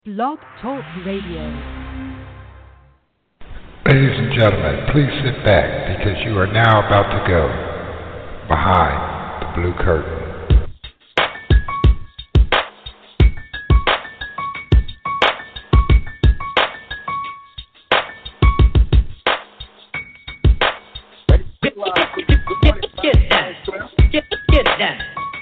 Blog Talk Radio. Ladies and gentlemen, please sit back because you are now about to go behind the blue curtain. Get down.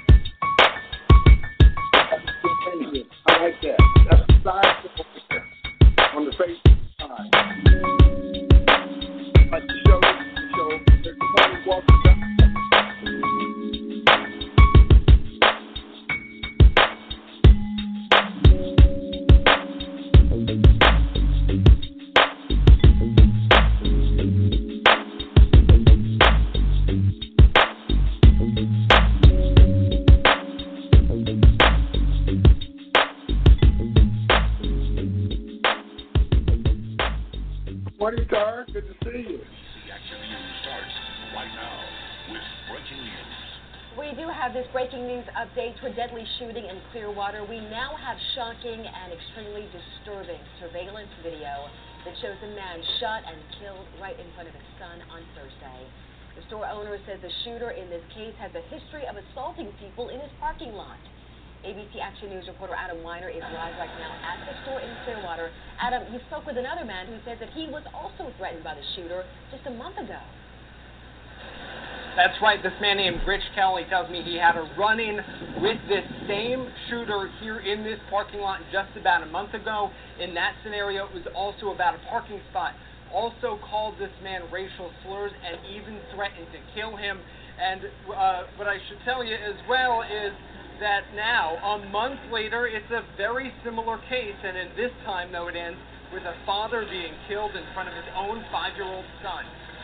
I like that. That's the side on the Facebook side. Like the show, there's the morning walk. Morning, Tar. Good to see you. The action news starts right now with breaking news. We do have this breaking news update to a deadly shooting in Clearwater. We now have shocking and extremely disturbing surveillance video that shows a man shot and killed right in front of his son on Thursday. The store owner says the shooter in this case has a history of assaulting people in his parking lot. ABC Action News reporter Adam Weiner is live right now at the store in Clearwater. Adam, you spoke with another man who said that he was also threatened by the shooter just a month ago. That's right. This man named Rich Kelly tells me he had a run-in with this same shooter here in this parking lot just about a month ago. In that scenario, it was also about a parking spot. Also called this man racial slurs and even threatened to kill him. And what I should tell you as well is that now, a month later, it's a very similar case, and in this time, though, it ends with a father being killed in front of his own 5-year-old son.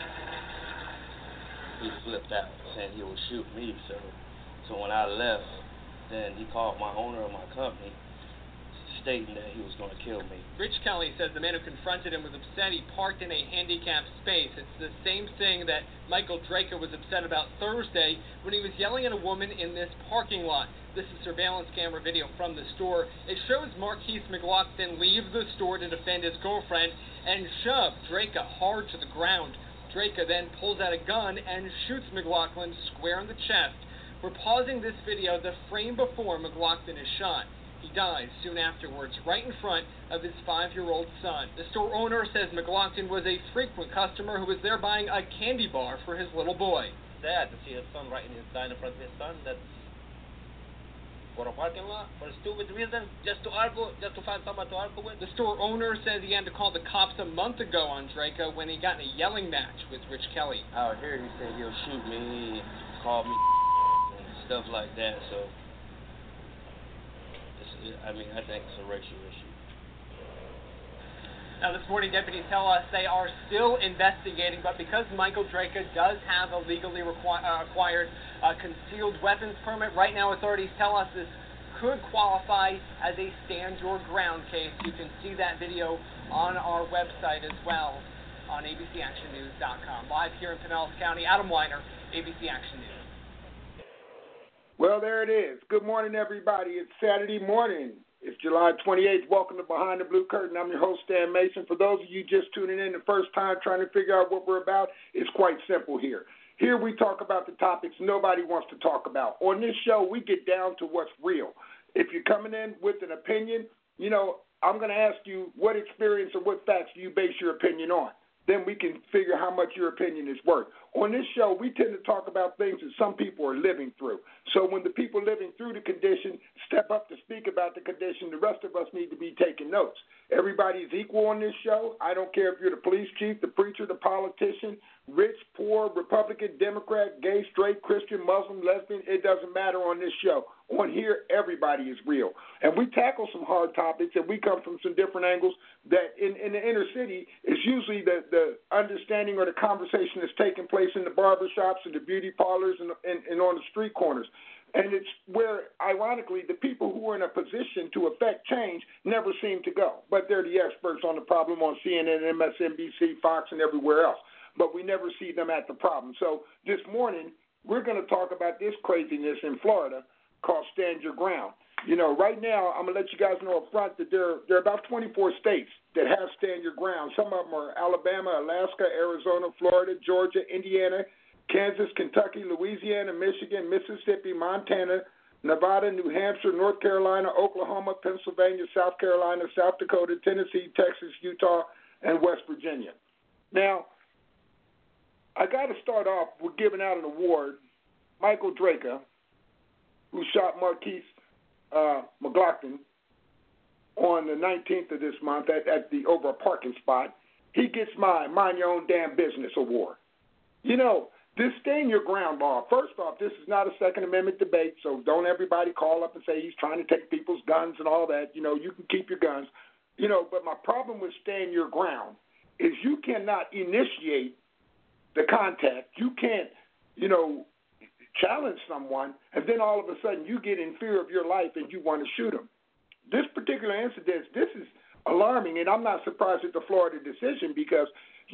He flipped out, saying he would shoot me, so when I left, then he called my owner of my company, stating that he was going to kill me. Rich Kelly says the man who confronted him was upset he parked in a handicapped space. It's the same thing that Michael Draco was upset about Thursday when he was yelling at a woman in this parking lot. This is surveillance camera video from the store. It shows Marquise McLaughlin leave the store to defend his girlfriend and shove Draco hard to the ground. Draco then pulls out a gun and shoots McLaughlin square in the chest. We're pausing this video the frame before McLaughlin is shot. He dies soon afterwards, right in front of his 5-year-old son. The store owner says McLaughlin was a frequent customer who was there buying a candy bar for his little boy. Sad to see his son right in his die in front of his son. That's for a parking lot, for a stupid reason, just to argue, just to find someone to argue with. The store owner says he had to call the cops a month ago on Draco when he got in a yelling match with Rich Kelly. Out here, he said he'll shoot me, call me, and stuff like that, so I think it's a racial issue. Now, this morning, deputies tell us they are still investigating, but because Michael Draco does have a legally acquired concealed weapons permit, right now authorities tell us this could qualify as a stand your ground case. You can see that video on our website as well on abcactionnews.com. Live here in Pinellas County, Adam Weiner, ABC Action News. Well, there it is. Good morning, everybody. It's Saturday morning. It's July 28th. Welcome to Behind the Blue Curtain. I'm your host, Stan Mason. For those of you just tuning in the first time trying to figure out what we're about, it's quite simple here. Here we talk about the topics nobody wants to talk about. On this show, we get down to what's real. If you're coming in with an opinion, I'm going to ask you what experience or what facts do you base your opinion on. Then we can figure how much your opinion is worth. On this show, we tend to talk about things that some people are living through. So when the people living through the condition step up to speak about the condition, the rest of us need to be taking notes. Everybody is equal on this show. I don't care if you're the police chief, the preacher, the politician, rich, poor, Republican, Democrat, gay, straight, Christian, Muslim, lesbian. It doesn't matter on this show. On here, everybody is real. And we tackle some hard topics, and we come from some different angles that in the inner city is usually the understanding or the conversation that's taking place in the barbershops and the beauty parlors and on the street corners. And it's where, ironically, the people who are in a position to affect change never seem to go. But they're the experts on the problem on CNN, MSNBC, Fox, and everywhere else. But we never see them at the problem. So this morning, we're going to talk about this craziness in Florida called Stand Your Ground. Right now, I'm going to let you guys know up front that there are about 24 states that have stand your ground. Some of them are Alabama, Alaska, Arizona, Florida, Georgia, Indiana, Kansas, Kentucky, Louisiana, Michigan, Mississippi, Montana, Nevada, New Hampshire, North Carolina, Oklahoma, Pennsylvania, South Carolina, South Dakota, Tennessee, Texas, Utah, and West Virginia. Now, I got to start off with giving out an award. Michael Draker, who shot Marquise McLaughlin on the 19th of this month over a parking spot, he gets my Mind Your Own Damn Business award. This stand your ground law, first off, this is not a Second Amendment debate, so don't everybody call up and say he's trying to take people's guns and all that. You can keep your guns. But my problem with stand your ground is you cannot initiate the contact. You can't, challenge someone, and then all of a sudden you get in fear of your life and you want to shoot them. This particular incident, this is alarming, and I'm not surprised at the Florida decision because,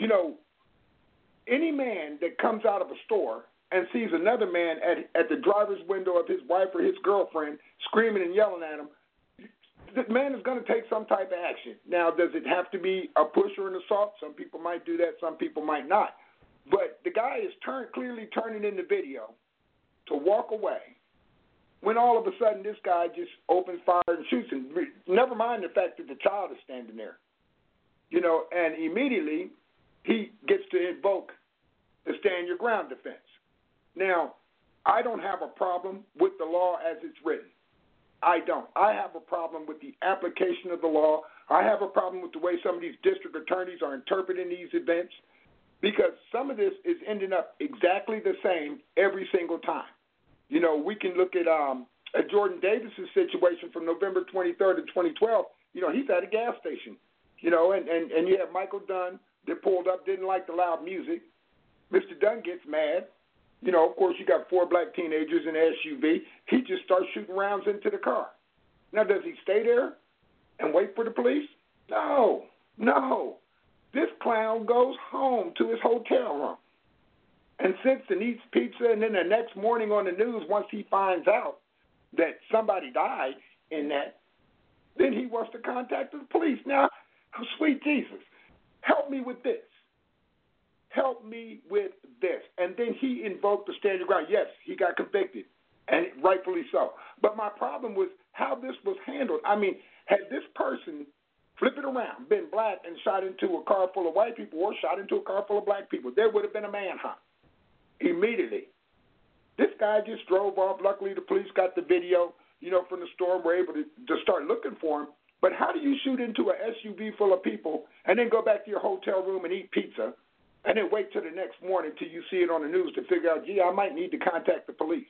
any man that comes out of a store and sees another man at the driver's window of his wife or his girlfriend screaming and yelling at him, the man is going to take some type of action. Now, does it have to be a push or an assault? Some people might do that. Some people might not. But the guy is clearly turning in the video to walk away when all of a sudden this guy just opens fire and shoots him. Never mind the fact that the child is standing there. And immediately he gets to invoke the stand your ground defense. Now, I don't have a problem with the law as it's written. I don't. I have a problem with the application of the law. I have a problem with the way some of these district attorneys are interpreting these events because some of this is ending up exactly the same every single time. We can look at Jordan Davis's situation from November 23rd of 2012. He's at a gas station, and you have Michael Dunn that pulled up, didn't like the loud music. Mr. Dunn gets mad. Of course, you got 4 black teenagers in an SUV. He just starts shooting rounds into the car. Now, does he stay there and wait for the police? No. This clown goes home to his hotel room and sits and eats pizza, and then the next morning on the news, once he finds out that somebody died in that, then he wants to contact the police. Now, sweet Jesus, help me with this. Help me with this. And then he invoked the stand your ground. Yes, he got convicted, and rightfully so. But my problem was how this was handled. I mean, had this person flip it around, been black and shot into a car full of white people or shot into a car full of black people, there would have been a manhunt immediately. This guy just drove off. Luckily, the police got the video, from the store and were able to start looking for him. But how do you shoot into an SUV full of people and then go back to your hotel room and eat pizza and then wait till the next morning till you see it on the news to figure out, I might need to contact the police?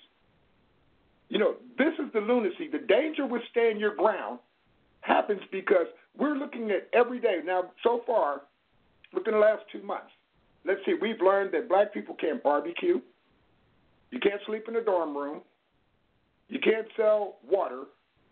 This is the lunacy. The danger with stand your ground happens because we're looking at every day. Now, so far, within the last 2 months, let's see, we've learned that black people can't barbecue. You can't sleep in a dorm room. You can't sell water.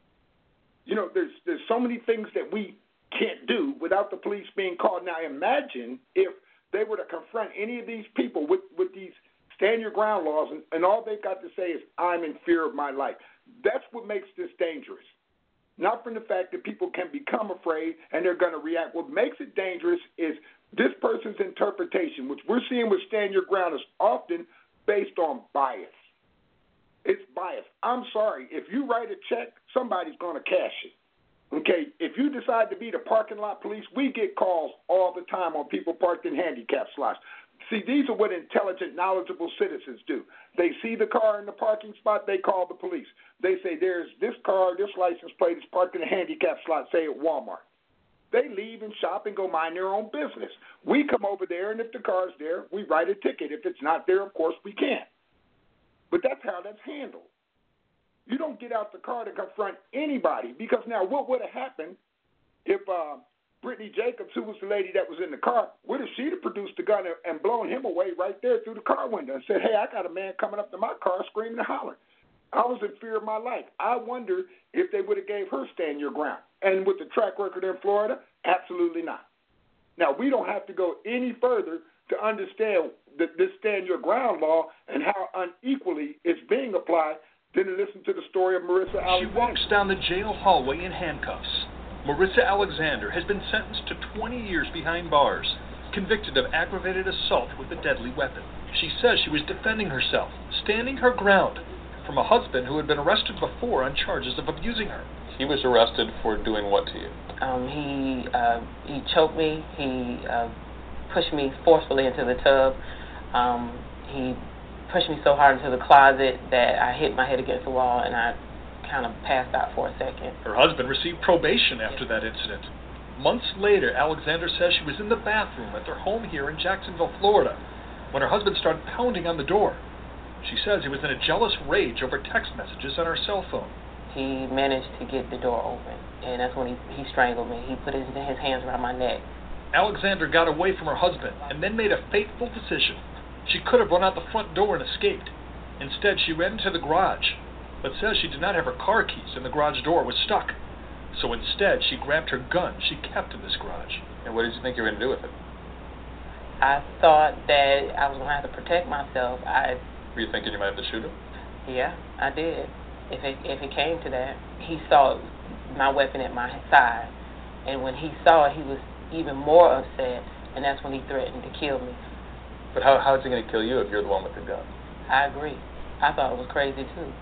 There's so many things that we can't do without the police being called. Now, imagine if they were to confront any of these people with these stand your ground laws, and all they've got to say is, I'm in fear of my life. That's what makes this dangerous. Not from the fact that people can become afraid and they're going to react. What makes it dangerous is this person's interpretation, which we're seeing with stand your ground, is often based on bias. It's bias. I'm sorry. If you write a check, somebody's going to cash it. Okay? If you decide to be the parking lot police, we get calls all the time on people parked in handicap slots. See, these are what intelligent, knowledgeable citizens do. They see the car in the parking spot, they call the police. They say, there's this car, this license plate is parked in a handicap slot, say at Walmart. They leave and shop and go mind their own business. We come over there, and if the car's there, we write a ticket. If it's not there, of course, we can't. But that's how that's handled. You don't get out the car to confront anybody, because now what would have happened if Brittany Jacobs, who was the lady that was in the car, what if she'd have produced the gun and blown him away right there through the car window and said, hey, I got a man coming up to my car screaming and hollering. I was in fear of my life. I wonder if they would have gave her stand your ground. And with the track record in Florida, absolutely not. Now, we don't have to go any further to understand this stand your ground law and how unequally it's being applied Then to listen to the story of Marissa Alexander. She walks down the jail hallway in handcuffs. Marissa Alexander has been sentenced to 20 years behind bars, convicted of aggravated assault with a deadly weapon. She says she was defending herself, standing her ground, from a husband who had been arrested before on charges of abusing her. He was arrested for doing what to you? He choked me. He pushed me forcefully into the tub. He pushed me so hard into the closet that I hit my head against the wall and I kind of passed out for a second. Her husband received probation after that incident. Months later, Alexander says she was in the bathroom at their home here in Jacksonville, Florida, when her husband started pounding on the door. She says he was in a jealous rage over text messages on her cell phone. He managed to get the door open, and that's when he strangled me. He put his hands around my neck. Alexander got away from her husband and then made a fateful decision. She could have run out the front door and escaped. Instead, she ran into the garage, but says she did not have her car keys and the garage door was stuck. So instead, she grabbed her gun she kept in this garage. And what did you think you were going to do with it? I thought that I was going to have to protect myself. Were you thinking you might have to shoot him? Yeah, I did. If it came to that, he saw my weapon at my side. And when he saw it, he was even more upset, and that's when he threatened to kill me. But how is he going to kill you if you're the one with the gun? I agree. I thought it was crazy, too.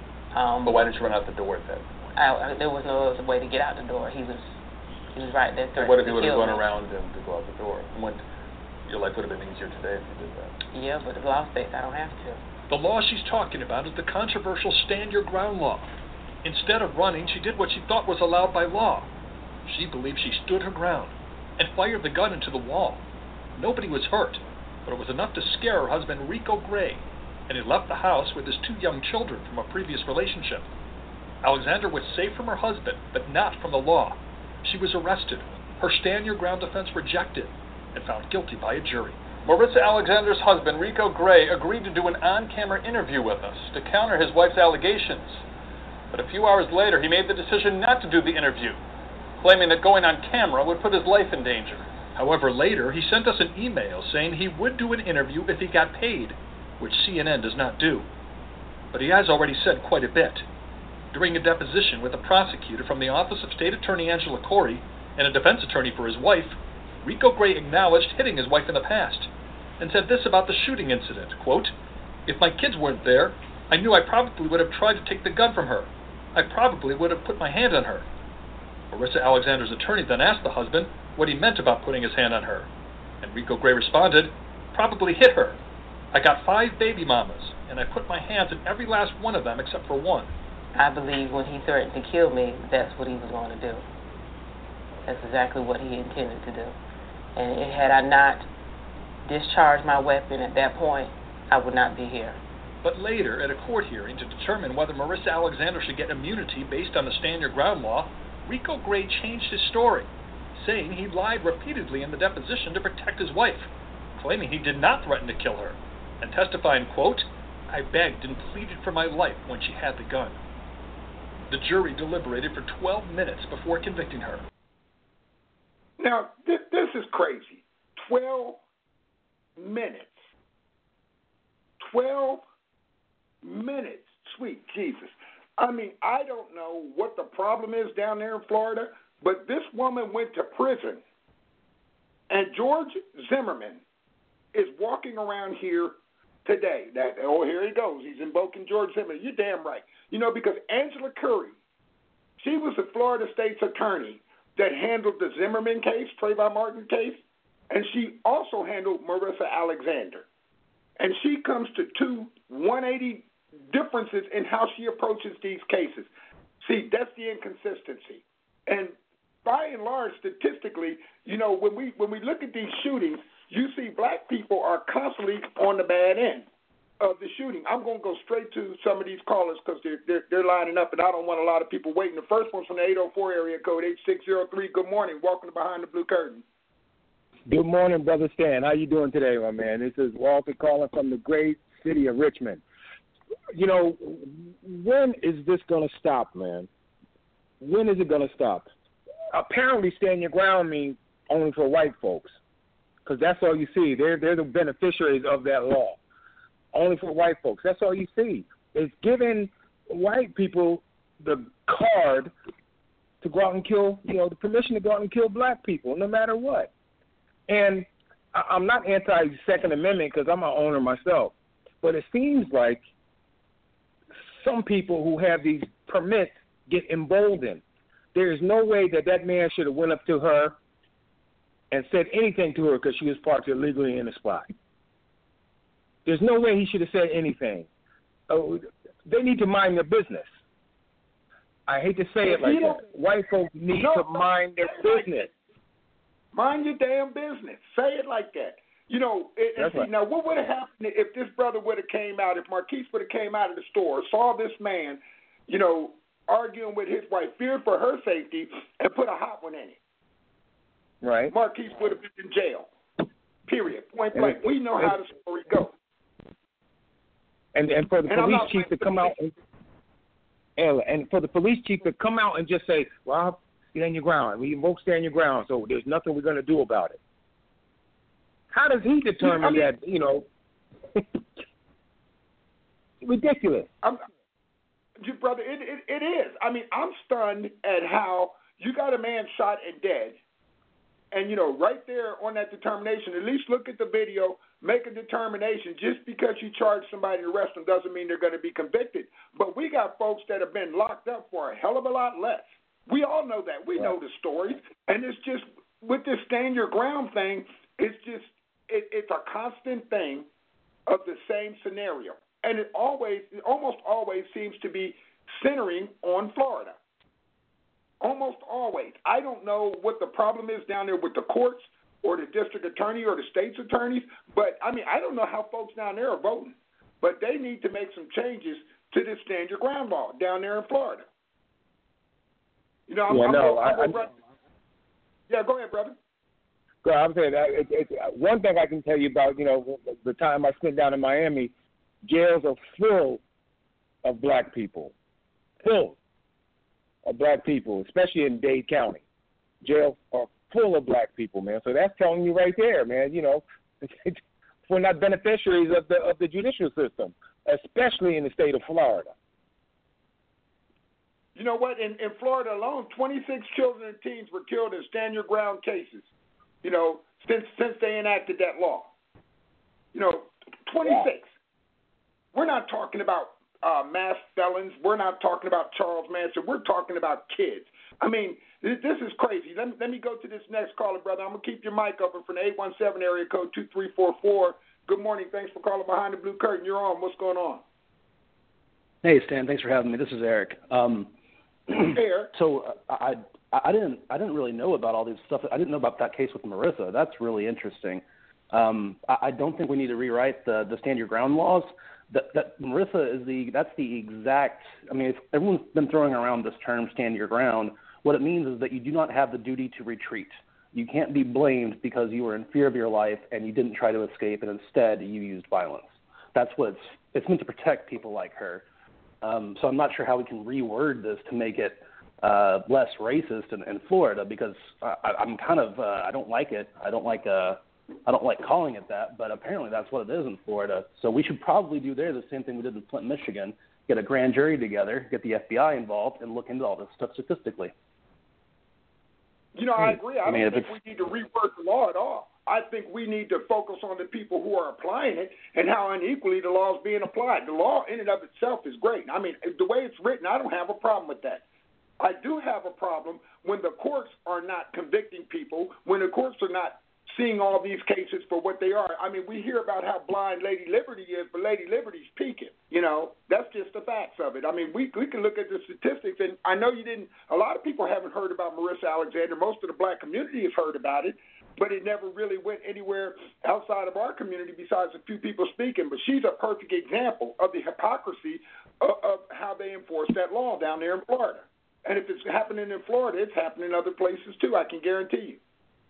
But why didn't you run out the door at that point? There was no other way to get out the door. He was right there threatening to kill me. What if you would have run around him to go out the door? Your life would have been easier today if you did that. Yeah, but the law states I don't have to. The law she's talking about is the controversial Stand Your Ground law. Instead of running, she did what she thought was allowed by law. She believed she stood her ground and fired the gun into the wall. Nobody was hurt, but it was enough to scare her husband, Rico Gray, and he left the house with his 2 young children from a previous relationship. Alexander was safe from her husband, but not from the law. She was arrested, her Stand Your Ground defense rejected, and found guilty by a jury. Marissa Alexander's husband, Rico Gray, agreed to do an on-camera interview with us to counter his wife's allegations. But a few hours later, he made the decision not to do the interview, claiming that going on camera would put his life in danger. However, later, he sent us an email saying he would do an interview if he got paid, which CNN does not do. But he has already said quite a bit. During a deposition with a prosecutor from the Office of State Attorney Angela Corey and a defense attorney for his wife, Rico Gray acknowledged hitting his wife in the past and said this about the shooting incident, quote, "If my kids weren't there, I knew I probably would have tried to take the gun from her. I probably would have put my hand on her." Marissa Alexander's attorney then asked the husband what he meant about putting his hand on her, and Rico Gray responded, "Probably hit her. I got 5 baby mamas, and I put my hands on every last one of them except for one." I believe when he threatened to kill me, that's what he was going to do. That's exactly what he intended to do. And had I not discharged my weapon at that point, I would not be here. But later, at a court hearing to determine whether Marissa Alexander should get immunity based on the Stand Your Ground law, Rico Gray changed his story, saying he lied repeatedly in the deposition to protect his wife, claiming he did not threaten to kill her, and testifying, quote, "I begged and pleaded for my life when she had the gun." The jury deliberated for 12 minutes before convicting her. Now, this is crazy. 12 minutes. 12 minutes. Sweet Jesus. I mean, I don't know what the problem is down there in Florida, but this woman went to prison. And George Zimmerman is walking around here today. Here he goes. He's invoking George Zimmerman. You're damn right. Because Angela Curry, she was the Florida State's attorney that handled the Zimmerman case, Trayvon Martin case, and she also handled Marissa Alexander. And she comes to 2 180 differences in how she approaches these cases. See, that's the inconsistency. And by and large, statistically, when we look at these shootings, you see black people are constantly on the bad end of the shooting. I'm going to go straight to some of these callers because they're lining up, and I don't want a lot of people waiting. The first one's from the 804 area code, 8603. Good morning. Welcome to Behind the Blue Curtain. Good morning, Brother Stan. How you doing today, my man? This is Walter calling from the great city of Richmond. When is this going to stop, man? When is it going to stop? Apparently, Stand Your Ground means only for white folks, because that's all you see. They're the beneficiaries of that law. Only for white folks. That's all you see. It's giving white people the card to go out and kill, the permission to go out and kill black people, no matter what. And I'm not anti-Second Amendment because I'm an owner myself, but it seems like some people who have these permits get emboldened. There is no way that man should have went up to her and said anything to her because she was parked illegally in the spot. There's no way he should have said anything. They need to mind their business. I hate to say it like that. White folks need to mind their business. Mind your damn business. Say it like that. Right. Now, what would have happened if this brother would have came out, if Marquise would have came out of the store, saw this man, arguing with his wife, feared for her safety, and put a hot one in it? Right. Marquise would have been in jail. Period. Point blank. We know how the story goes. And for the police chief to come out and for the police chief to come out and just say, well, stand your ground. We both stand your ground, so there's nothing we're going to do about it. How does he determine that, ridiculous. Brother, it is. I mean, I'm stunned at how you got a man shot and dead, and, right there on that determination, at least look at the video, make a determination. Just because you charge somebody to arrest them doesn't mean they're going to be convicted. But we got folks that have been locked up for a hell of a lot less. We all know that. We know the story. And it's just, with this stand your ground thing, it's just, it's a constant thing of the same scenario. And it almost always seems to be centering on Florida. Almost always. I don't know what the problem is down there with the courts or the district attorney or the state's attorneys, but, I don't know how folks down there are voting. But they need to make some changes to this stand your ground law down there in Florida. Yeah, go ahead, brother. I'm saying it's one thing I can tell you about, the time I spent down in Miami, jails are full of black people. Full of black people, especially in Dade County. Jails are full of black people, man. So that's telling you right there, man, we're not beneficiaries of the judicial system, especially in the state of Florida. You know what? In Florida alone, 26 children and teens were killed in stand your ground cases, since they enacted that law. 26. We're not talking about mass felons. We're not talking about Charles Manson. We're talking about kids. This is crazy. Let me go to this next caller, brother. I'm going to keep your mic open for the 817 area code 2344. Good morning. Thanks for calling Behind the Blue Curtain. You're on. What's going on? Hey, Stan. Thanks for having me. This is Eric. Hey, Eric. So I didn't really know about all this stuff. I didn't know about that case with Marissa. That's really interesting. I don't think we need to rewrite the stand your ground laws. That Marissa that's the exact. Everyone's been throwing around this term stand your ground. What it means is that you do not have the duty to retreat. You can't be blamed because you were in fear of your life and you didn't try to escape and instead you used violence. That's what it's meant to protect people like her. So I'm not sure how we can reword this to make it less racist in Florida because I'm kind of I don't like it. I don't like calling it that, but apparently that's what it is in Florida. So we should probably do there the same thing we did in Flint, Michigan. Get a grand jury together, get the FBI involved, and look into all this stuff statistically. I agree. I don't think we need to rework the law at all. I think we need to focus on the people who are applying it and how unequally the law is being applied. The law in and of itself is great. The way it's written, I don't have a problem with that. I do have a problem when the courts are not convicting people, when the courts are not seeing all these cases for what they are. We hear about how blind Lady Liberty is, but Lady Liberty's peaking. That's just the facts of it. We can look at the statistics, and I know a lot of people haven't heard about Marissa Alexander. Most of the black community has heard about it, but it never really went anywhere outside of our community besides a few people speaking. But she's a perfect example of the hypocrisy of how they enforce that law down there in Florida. And if it's happening in Florida, it's happening in other places too, I can guarantee you.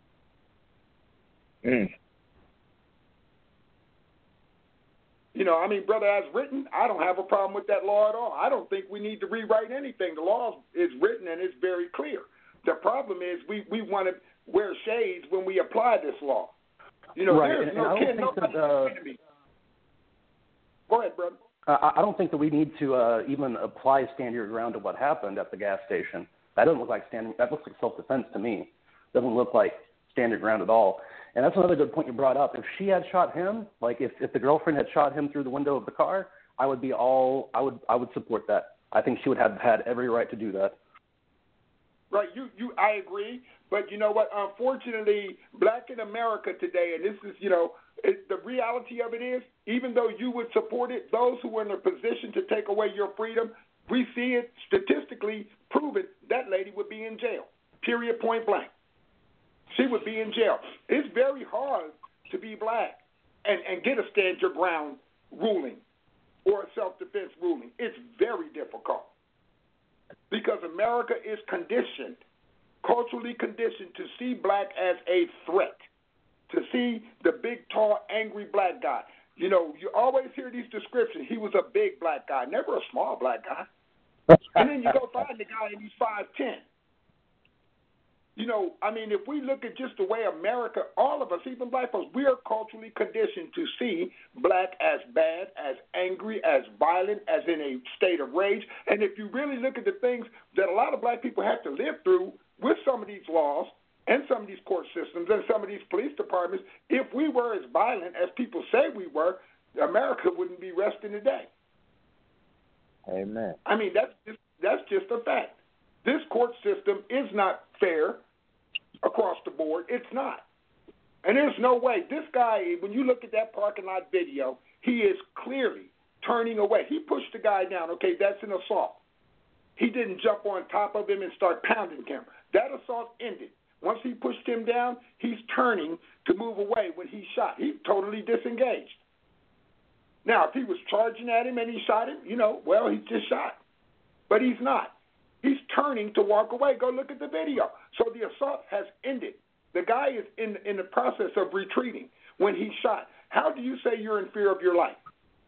Brother, as written, I don't have a problem with that law at all. I don't think we need to rewrite anything. The law is written and it's very clear. The problem is we want to wear shades when we apply this law. Right. There's no kid, Go ahead, brother. I don't think that we need to even apply stand your ground to what happened at the gas station. That doesn't look like that looks like self-defense to me. Doesn't look like stand your ground at all. And that's another good point you brought up. If she had shot him, like if the girlfriend had shot him through the window of the car, I would support that. I think she would have had every right to do that. Right, I agree. But you know what? Unfortunately, black in America today, and this is, the reality of it is, even though you would support it, those who are in a position to take away your freedom, we see it statistically proven that lady would be in jail. Period, point blank. She would be in jail. It's very hard to be black and get a stand your ground ruling or a self-defense ruling. It's very difficult because America is conditioned, culturally conditioned, to see black as a threat, to see the big, tall, angry black guy. You always hear these descriptions. He was a big black guy, never a small black guy. And then you go find the guy and he's 5'10". If we look at just the way America, all of us, even black folks, we are culturally conditioned to see black as bad, as angry, as violent, as in a state of rage. And if you really look at the things that a lot of black people have to live through with some of these laws and some of these court systems and some of these police departments, if we were as violent as people say we were, America wouldn't be resting today. Amen. That's just a fact. This court system is not fair across the board. It's not. And there's no way. This guy, when you look at that parking lot video, he is clearly turning away. He pushed the guy down. Okay, that's an assault. He didn't jump on top of him and start pounding him. That assault ended. Once he pushed him down, he's turning to move away when he shot. He's totally disengaged. Now, if he was charging at him and he shot him, well, he just shot. But he's not. He's turning to walk away. Go look at the video. So the assault has ended. The guy is in the process of retreating when he shot. How do you say you're in fear of your life?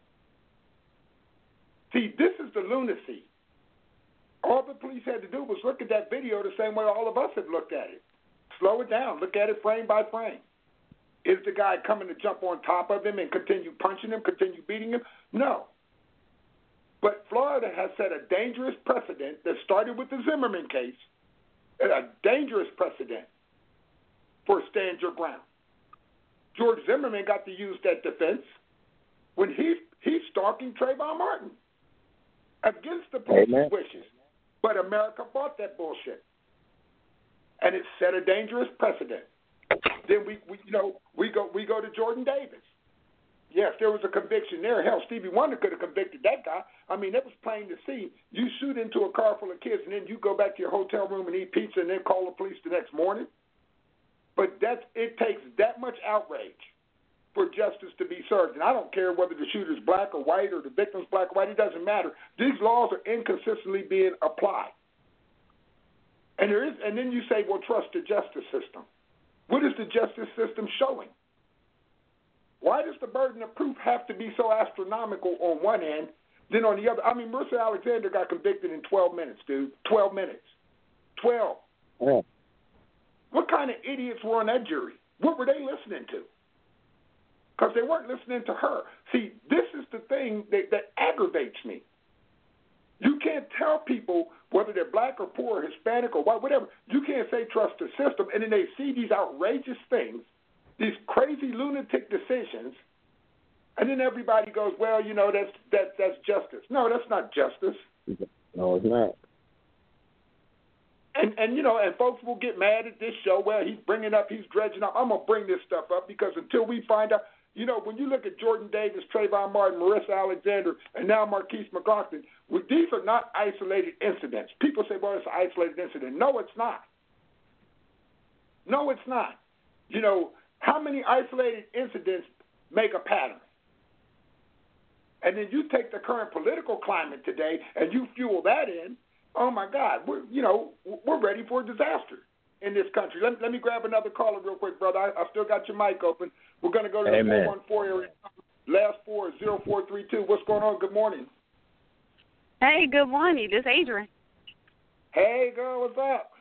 See, this is the lunacy. All the police had to do was look at that video the same way all of us have looked at it. Slow it down. Look at it frame by frame. Is the guy coming to jump on top of him and continue punching him, continue beating him? No. But Florida has set a dangerous precedent that started with the Zimmerman case, and a dangerous precedent for stand your ground. George Zimmerman got to use that defense when he's stalking Trayvon Martin against the police's wishes. But America fought that bullshit, and it set a dangerous precedent. Then we go to Jordan Davis. Yes, there was a conviction there. Hell, Stevie Wonder could have convicted that guy. It was plain to see. You shoot into a car full of kids, and then you go back to your hotel room and eat pizza and then call the police the next morning. But it takes that much outrage for justice to be served. And I don't care whether the shooter's black or white or the victim's black or white. It doesn't matter. These laws are inconsistently being applied. And then you say, well, trust the justice system. What is the justice system showing? Why does the burden of proof have to be so astronomical on one end, then on the other? Marissa Alexander got convicted in 12 minutes, dude. 12 minutes. 12. Yeah. What kind of idiots were on that jury? What were they listening to? Because they weren't listening to her. See, this is the thing that aggravates me. You can't tell people whether they're black or poor or Hispanic or white, whatever. You can't say trust the system, and then they see these outrageous things, these crazy lunatic decisions, and then everybody goes, well, that's justice. No, that's not justice. No, it's not. And folks will get mad at this show. Well, he's dredging up. I'm going to bring this stuff up because until we find out, when you look at Jordan Davis, Trayvon Martin, Marissa Alexander, and now Marquise McLaughlin, these are not isolated incidents. People say, well, it's an isolated incident. No, it's not. No, it's not. How many isolated incidents make a pattern? And then you take the current political climate today and you fuel that in. Oh my God, we're ready for a disaster in this country. Let me grab another caller real quick, brother. I still got your mic open. We're going to go to the 414 area. Last 4 is 0432. What's going on? Good morning. Hey, good morning. This is Adrian. Hey, girl, what's up?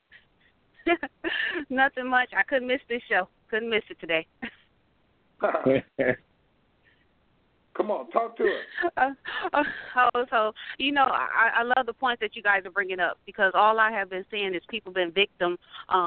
Nothing much. I couldn't miss this show. Couldn't miss it today. Come on, talk to us. So I love the points that you guys are bringing up, because all I have been seeing is people been victim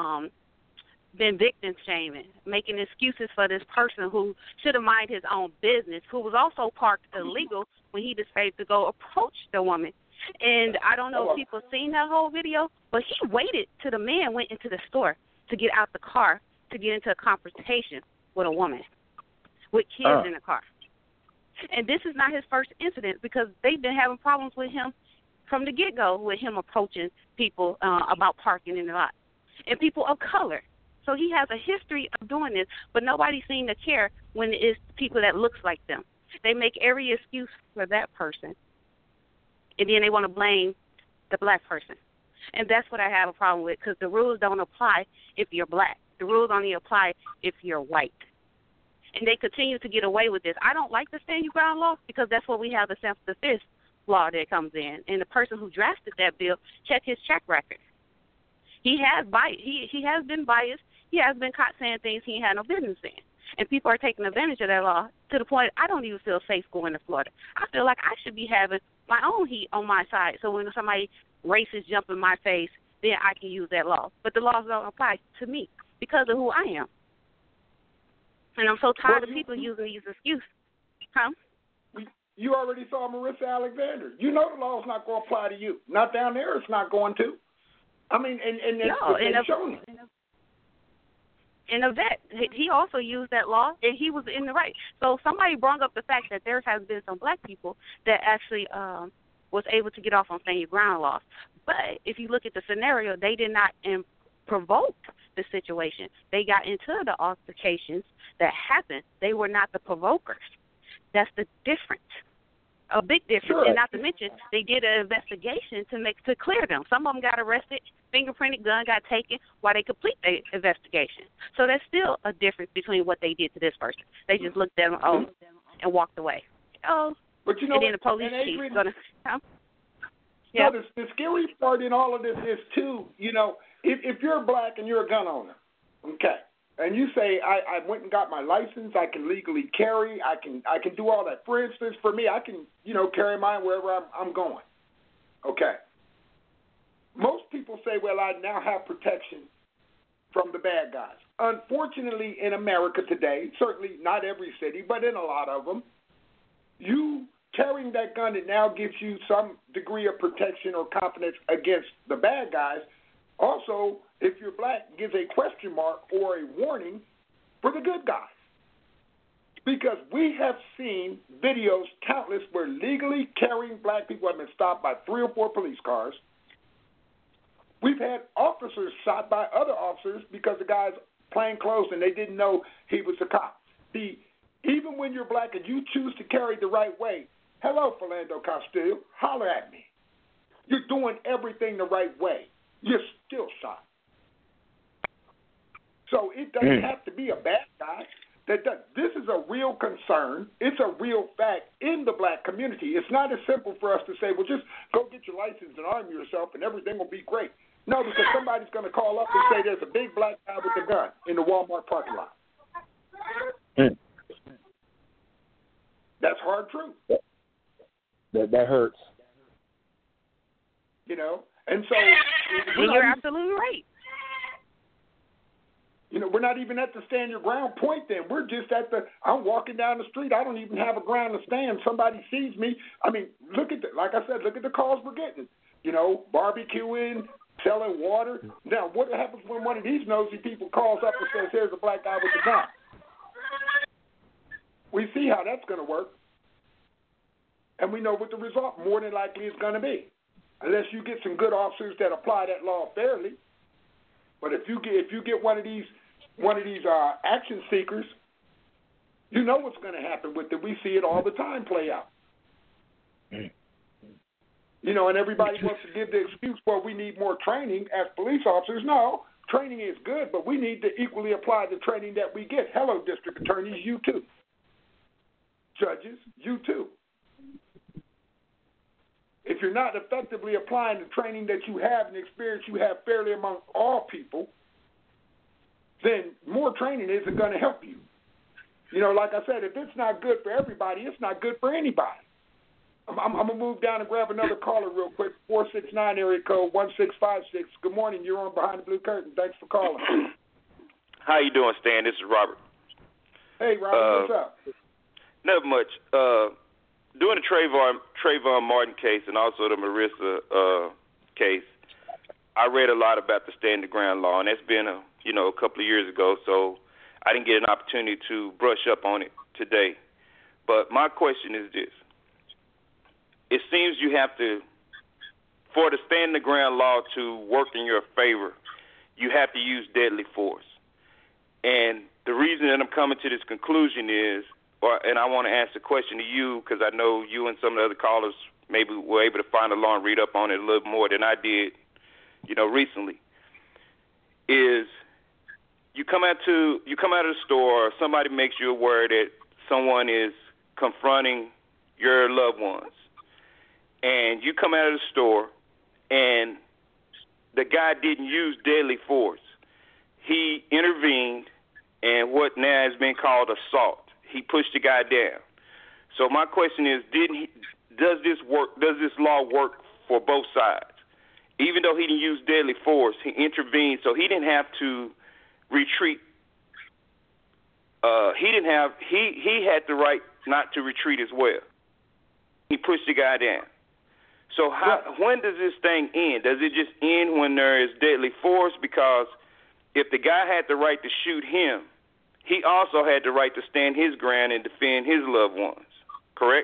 shaming, making excuses for this person who should have minded his own business, who was also parked illegal when he decided to go approach the woman. And I don't know if people seen that whole video, but he waited till the man went into the store to get out the car to get into a confrontation with a woman with kids in the car. And this is not his first incident, because they've been having problems with him from the get-go, with him approaching people about parking in the lot, and people of color. So he has a history of doing this, but nobody seems to care when it's people that looks like them. They make every excuse for that person, and then they want to blame the black person. And that's what I have a problem with, because the rules don't apply if you're black. The rules only apply if you're white. And they continue to get away with this. I don't like the stand your ground law, because that's what we have the self-defense law that comes in. And the person who drafted that bill, check his track record. He has been biased. He has been caught saying things he had no business saying. And people are taking advantage of that law to the point I don't even feel safe going to Florida. I feel like I should be having my own heat on my side. So when somebody racist jump in my face, then I can use that law. But the laws don't apply to me because of who I am. And I'm so tired of people using these excuses. Huh? You already saw Marissa Alexander. You know the law's not going to apply to you. Not down there, it's not going to. I mean, and that's what they've shown. And a vet, he also used that law, and he was in the right. So somebody brought up the fact that there has been some black people that actually was able to get off on stand your ground laws. But if you look at the scenario, they did not provoke the situation. They got into the altercations that happened. They were not the provokers. That's the difference. A big difference. Sure. And not to mention, they did an investigation to clear them. Some of them got arrested, fingerprinted, gun got taken while they complete the investigation. So there's still a difference between what they did to this person. They just looked at them and walked away. But and then the police chief is going to come. Yeah. No, the scary part in all of this is, too, if you're black and you're a gun owner, okay, and you say, I went and got my license, I can legally carry, I can do all that. For instance, for me, I can, carry mine wherever I'm going. Okay. Most people say, well, I now have protection from the bad guys. Unfortunately, in America today, certainly not every city, but in a lot of them, you carrying that gun, it now gives you some degree of protection or confidence against the bad guys. Also, if you're black, gives a question mark or a warning for the good guys. Because we have seen videos, countless, where legally carrying black people have been stopped by 3 or 4 police cars. We've had officers shot by other officers because the guy's plain clothes and they didn't know he was a cop. Even when you're black and you choose to carry the right way, hello, Philando Castillo, holler at me. You're doing everything the right way. You're still shot. So it doesn't have to be a bad guy. This is a real concern. It's a real fact in the black community. It's not as simple for us to say, well, just go get your license and arm yourself and everything will be great. No, because somebody's going to call up and say there's a big black guy with a gun in the Walmart parking lot. That's hard truth. That hurts. And so... You're absolutely right. We're not even at the stand your ground point then. We're just at I'm walking down the street. I don't even have a ground to stand. Somebody sees me. I mean, look at like I said, look at the calls we're getting. Barbecuing, selling water. Now, what happens when one of these nosy people calls up and says, here's a black guy with a gun? We see how that's going to work. And we know what the result more than likely is going to be. Unless you get some good officers that apply that law fairly. But if you get one of these action seekers, you know what's going to happen with it. We see it all the time play out. And everybody wants to give the excuse, well, we need more training as police officers. No, training is good, but we need to equally apply the training that we get. Hello, district attorneys, you too. Judges, you too. If you're not effectively applying the training that you have and the experience you have fairly among all people, then more training isn't going to help you. You know, like I said, if it's not good for everybody, it's not good for anybody. I'm going to move down and grab another caller real quick. 469 area code 1656. Good morning. You're on Behind the Blue Curtain. Thanks for calling. How you doing, Stan? This is Robert. Hey, Robert. What's up? Not much. During the Trayvon Martin case and also the Marissa case, I read a lot about the stand the ground law, and that's been a couple of years ago, so I didn't get an opportunity to brush up on it today. But my question is this. It seems you have to, for the stand the ground law to work in your favor, you have to use deadly force. And the reason that I'm coming to this conclusion is, and I want to ask the question to you because I know you and some of the other callers maybe were able to find along and read up on it a little more than I did, recently, is you come out of the store, somebody makes you aware that someone is confronting your loved ones, and you come out of the store, and the guy didn't use deadly force. He intervened, and what now has been called assault. He pushed the guy down. So my question is, does this law work for both sides? Even though he didn't use deadly force, he intervened, so he didn't have to retreat. He had the right not to retreat as well. He pushed the guy down. So when does this thing end? Does it just end when there is deadly force? Because if the guy had the right to shoot him, he also had the right to stand his ground and defend his loved ones. Correct?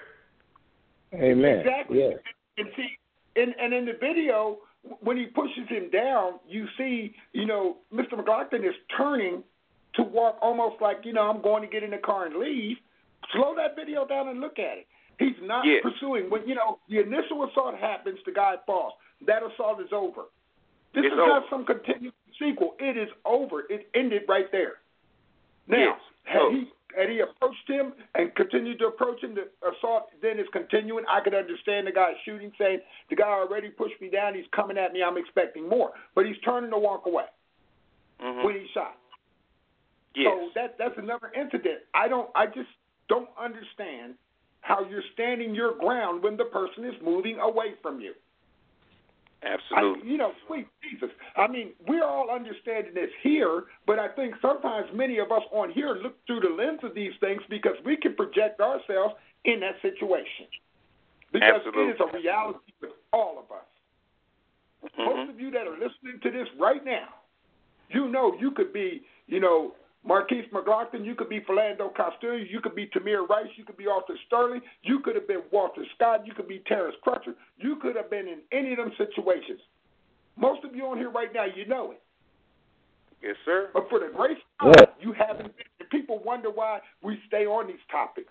Amen. Exactly. Yeah. And see, and in the video, when he pushes him down, you see, Mr. McLaughlin is turning to walk almost like, I'm going to get in the car and leave. Slow that video down and look at it. He's not pursuing. When, the initial assault happens, the guy falls. That assault is over. This is not some continued sequel. It is over. It ended right there. Now, had he approached him and continued to approach him, the assault then is continuing. I could understand the guy shooting, saying, the guy already pushed me down. He's coming at me. I'm expecting more. But he's turning to walk away when he's shot. Yes. So that's another incident. I just don't understand how you're standing your ground when the person is moving away from you. Absolutely. Sweet Jesus. I mean, we're all understanding this here, but I think sometimes many of us on here look through the lens of these things because we can project ourselves in that situation. Because it is a reality with all of us. Most of you that are listening to this right now, you could be, Marquise McLaughlin, you could be Philando Castile, you could be Tamir Rice, you could be Arthur Sterling, you could have been Walter Scott, you could be Terrence Crutcher, you could have been in any of them situations. Most of you on here right now, you know it. Yes, sir. But for the grace of God, you haven't been. And people wonder why we stay on these topics.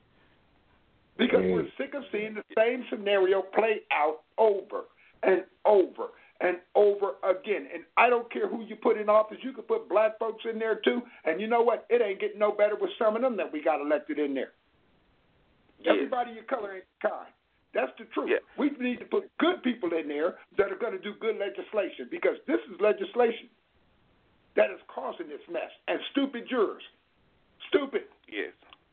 Because we're sick of seeing the same scenario play out over and over and over again. And I don't care who you put in office. You could put black folks in there, too. And you know what? It ain't getting no better with some of them that we got elected in there. Yeah. Everybody your color ain't kind. That's the truth. Yeah. We need to put good people in there that are going to do good legislation because this is legislation that is causing this mess. And stupid jurors. Stupid. Yes.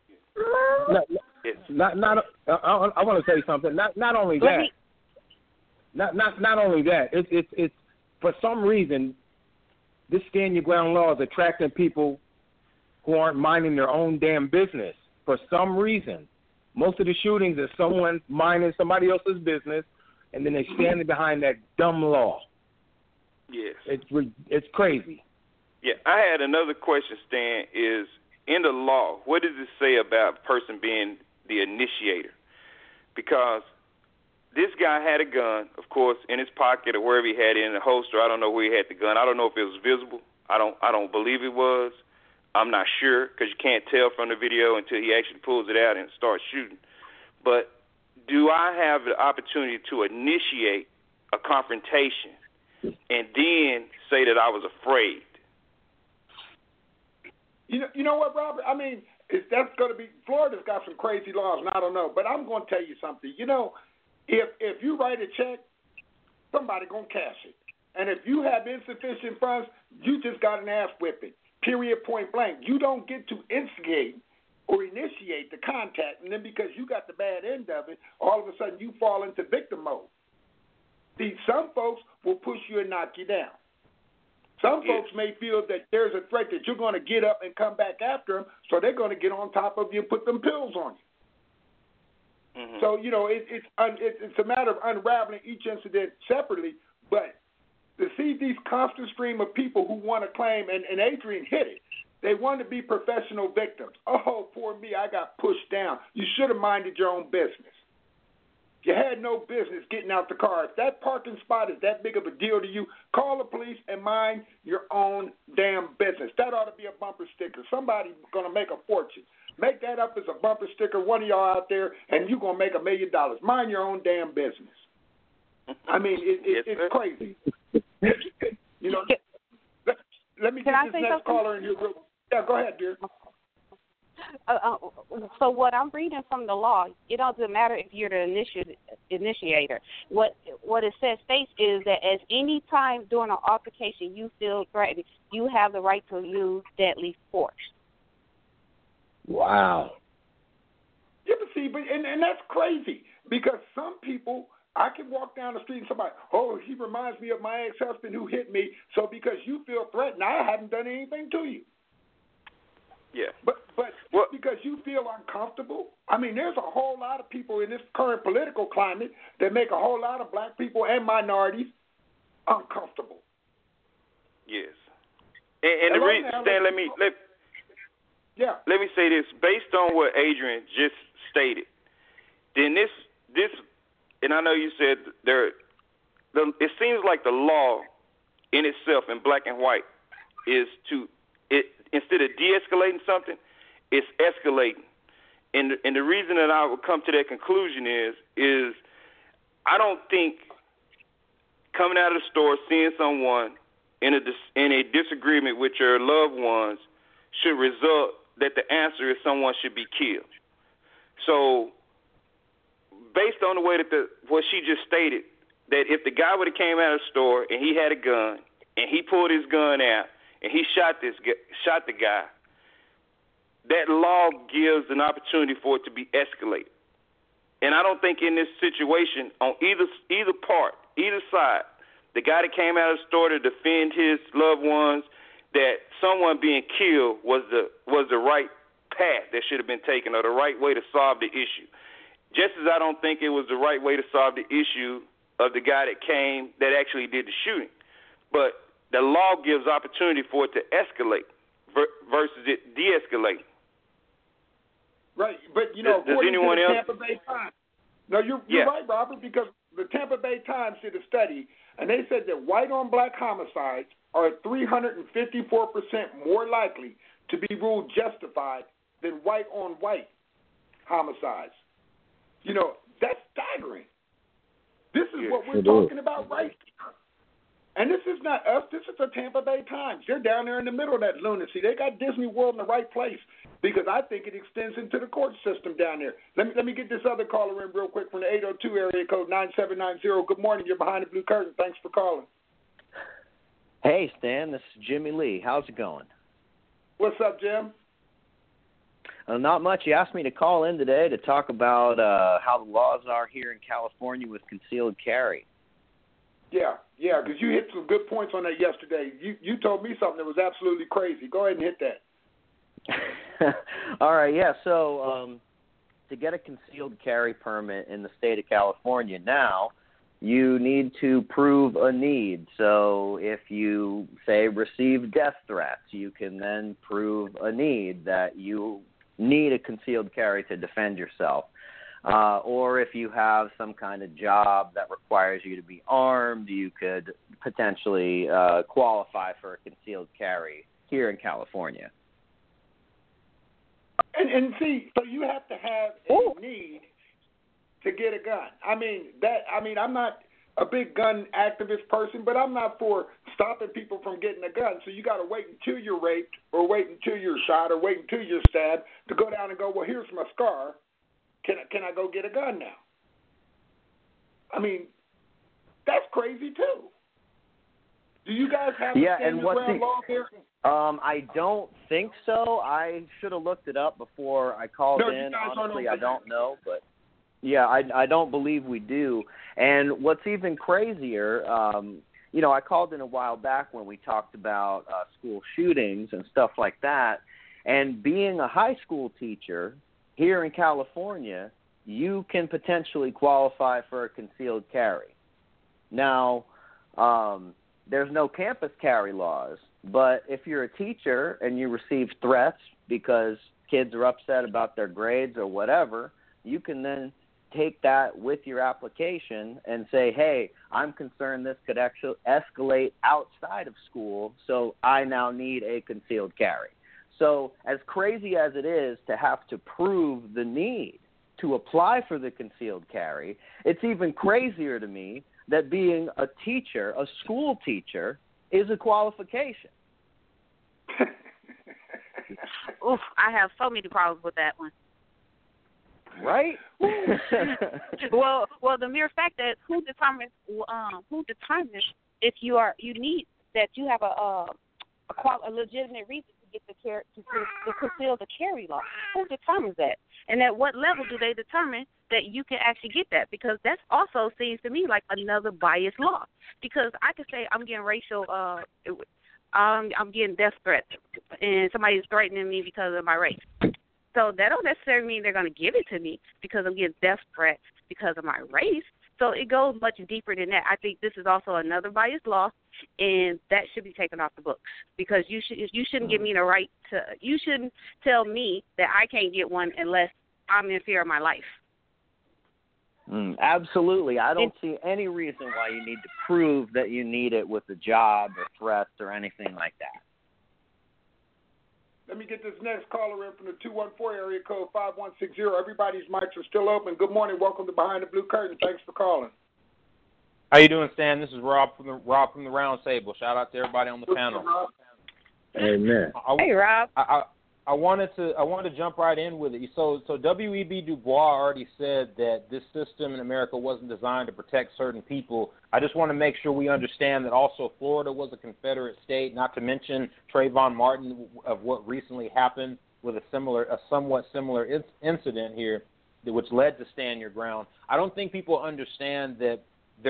I want to say something. Not only that. Not only that, it's for some reason, this stand your ground law is attracting people who aren't minding their own damn business. For some reason, most of the shootings is someone minding somebody else's business, and then they're standing behind that dumb law. Yes, it's crazy. Yeah, I had another question, Stan. Is in the law, what does it say about a person being the initiator? Because this guy had a gun, of course, in his pocket or wherever he had it in the holster. I don't know where he had the gun. I don't know if it was visible. I don't believe it was. I'm not sure because you can't tell from the video until he actually pulls it out and starts shooting. But do I have the opportunity to initiate a confrontation and then say that I was afraid? You know what, Robert? I mean, that's going to be – Florida's got some crazy laws, and I don't know. But I'm going to tell you something. If you write a check, somebody going to cash it. And if you have insufficient funds, you just got an ass whipping, period, point blank. You don't get to instigate or initiate the contact, and then because you got the bad end of it, all of a sudden you fall into victim mode. See, some folks will push you and knock you down. Some folks may feel that there's a threat that you're going to get up and come back after them, so they're going to get on top of you and put them pills on you. Mm-hmm. So, it's a matter of unraveling each incident separately, but to see these constant stream of people who want to claim, and Adrian hit it, they want to be professional victims. Oh, poor me, I got pushed down. You should have minded your own business. You had no business getting out the car. If that parking spot is that big of a deal to you, call the police and mind your own damn business. That ought to be a bumper sticker. Somebody's going to make a fortune. Make that up as a bumper sticker, one of y'all out there, and you're going to make $1 million. Mind your own damn business. I mean, it's crazy. Let me get this next caller in here. Yeah, go ahead, dear. So what I'm reading from the law, it doesn't matter if you're the initiator. What it states is that at any time during an altercation you feel threatened, you have the right to use deadly force. Wow. Yeah, but see, and that's crazy because some people, I can walk down the street and somebody, oh, he reminds me of my ex-husband who hit me. So because you feel threatened, I haven't done anything to you. Yeah. But because you feel uncomfortable, I mean, there's a whole lot of people in this current political climate that make a whole lot of black people and minorities uncomfortable. Yes. And the reason, Stan, let me say this. Based on what Adrian just stated, then this, and I know you said it seems like the law in itself in black and white is instead of de-escalating something, it's escalating. And the reason that I would come to that conclusion is I don't think coming out of the store, seeing someone in a disagreement with your loved ones should result that the answer is someone should be killed. So based on the way that what she just stated, that if the guy would have came out of the store and he had a gun and he pulled his gun out and he shot the guy, that law gives an opportunity for it to be escalated. And I don't think in this situation, on either side, the guy that came out of the store to defend his loved ones, that someone being killed was the right path that should have been taken or the right way to solve the issue. Just as I don't think it was the right way to solve the issue of the guy that actually did the shooting. But the law gives opportunity for it to escalate versus it de-escalate. Right, but does anyone else? Tampa Bay Times. No, you're right, Robert, because the Tampa Bay Times did a study, and they said that white-on-black homicides are 354% more likely to be ruled justified than white-on-white homicides. That's staggering. This is what we're talking about right here. And this is not us. This is the Tampa Bay Times. They're down there in the middle of that lunacy. They got Disney World in the right place because I think it extends into the court system down there. Let me get this other caller in real quick from the 802 area code 9790. Good morning. You're behind the blue curtain. Thanks for calling. Hey, Stan. This is Jimmy Lee. How's it going? What's up, Jim? Not much. You asked me to call in today to talk about how the laws are here in California with concealed carry. Yeah, because you hit some good points on that yesterday. You told me something that was absolutely crazy. Go ahead and hit that. All right, yeah. So to get a concealed carry permit in the state of California now, you need to prove a need. So if you, say, receive death threats, you can then prove a need that you need a concealed carry to defend yourself. Or if you have some kind of job that requires you to be armed, you could potentially qualify for a concealed carry here in California. And see, so you have to have a need to get a gun. I'm not a big gun activist person, but I'm not for stopping people from getting a gun. So you got to wait until you're raped or wait until you're shot or wait until you're stabbed to go down and go, well, here's my scar. Can I go get a gun now? I mean, that's crazy too. Do you guys have yeah, a and what's ground law there? I don't think so. I should have looked it up before I called in. Honestly, I don't know, but yeah, I don't believe we do. And what's even crazier, I called in a while back when we talked about school shootings and stuff like that. And being a high school teacher here in California, you can potentially qualify for a concealed carry. Now, there's no campus carry laws, but if you're a teacher and you receive threats because kids are upset about their grades or whatever, you can then take that with your application and say, hey, I'm concerned this could actually escalate outside of school, so I now need a concealed carry. So as crazy as it is to have to prove the need to apply for the concealed carry, it's even crazier to me that being a teacher, a school teacher, is a qualification. Oof, I have so many problems with that one. Right? well, the mere fact that who determines if you have a legitimate reason to get to conceal the carry law? Who determines that? And at what level do they determine that you can actually get that? Because that also seems to me like another biased law. Because I could say I'm getting I'm getting death threats, and somebody's threatening me because of my race. So that don't necessarily mean they're going to give it to me because I'm getting death threats because of my race. So it goes much deeper than that. I think this is also another biased law, and that should be taken off the books because you shouldn't give me the right to. You shouldn't tell me that I can't get one unless I'm in fear of my life. Absolutely. I don't see any reason why you need to prove that you need it with a job or threats or anything like that. Let me get this next caller in from the 214 area code 5160. Everybody's mics are still open. Good morning. Welcome to Behind the Blue Curtain. Thanks for calling. How you doing, Stan? This is Rob from the Round Table. Shout out to everybody on the panel. Amen. Hey, Rob. I wanted to jump right in with it. So W.E.B. Du Bois already said that this system in America wasn't designed to protect certain people. I just want to make sure we understand that also Florida was a Confederate state, not to mention Trayvon Martin of what recently happened with a somewhat similar incident here, which led to Stand Your Ground. I don't think people understand that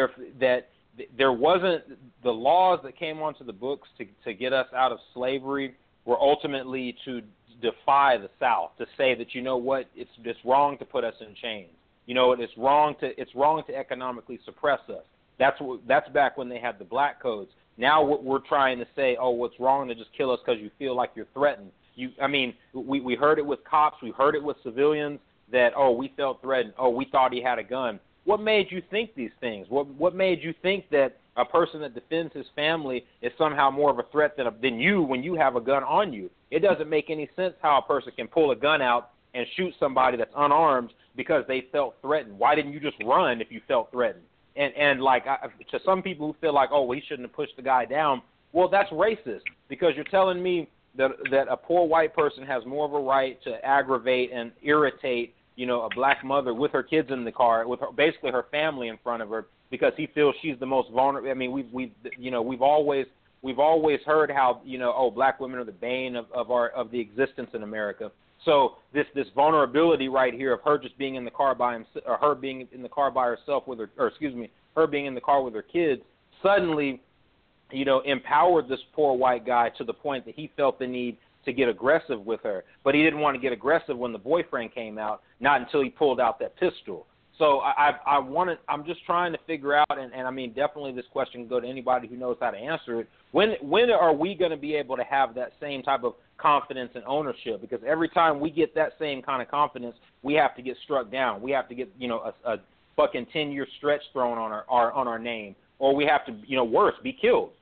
there wasn't the laws that came onto the books to get us out of slavery were ultimately to defy the South, to say that, you know what, it's wrong to put us in chains. You know, it's wrong to economically suppress us. That's back when they had the black codes. Now we're trying to say, oh, what's wrong to just kill us because you feel like you're threatened. We heard it with cops, we heard it with civilians that, oh, we felt threatened, oh, we thought he had a gun. What made you think these things? What made you think that a person that defends his family is somehow more of a threat than you when you have a gun on you? It doesn't make any sense how a person can pull a gun out and shoot somebody that's unarmed because they felt threatened. Why didn't you just run if you felt threatened? And to some people who feel like, oh, well, he shouldn't have pushed the guy down, well, that's racist because you're telling me that a poor white person has more of a right to aggravate and irritate, a black mother with her kids in the car, with basically her family in front of her, because he feels she's the most vulnerable. I mean, we've always heard how black women are the bane of the existence in America. So this vulnerability right here of her just being in the car or her being in the car by herself her being in the car with her kids suddenly, empowered this poor white guy to the point that he felt the need to get aggressive with her. But he didn't want to get aggressive when the boyfriend came out, not until he pulled out that pistol. So I'm just trying to figure out, and I mean, definitely this question can go to anybody who knows how to answer it. When are we going to be able to have that same type of confidence and ownership? Because every time we get that same kind of confidence, we have to get struck down. We have to get, a fucking 10-year stretch thrown on our name, or we have to, worse, be killed.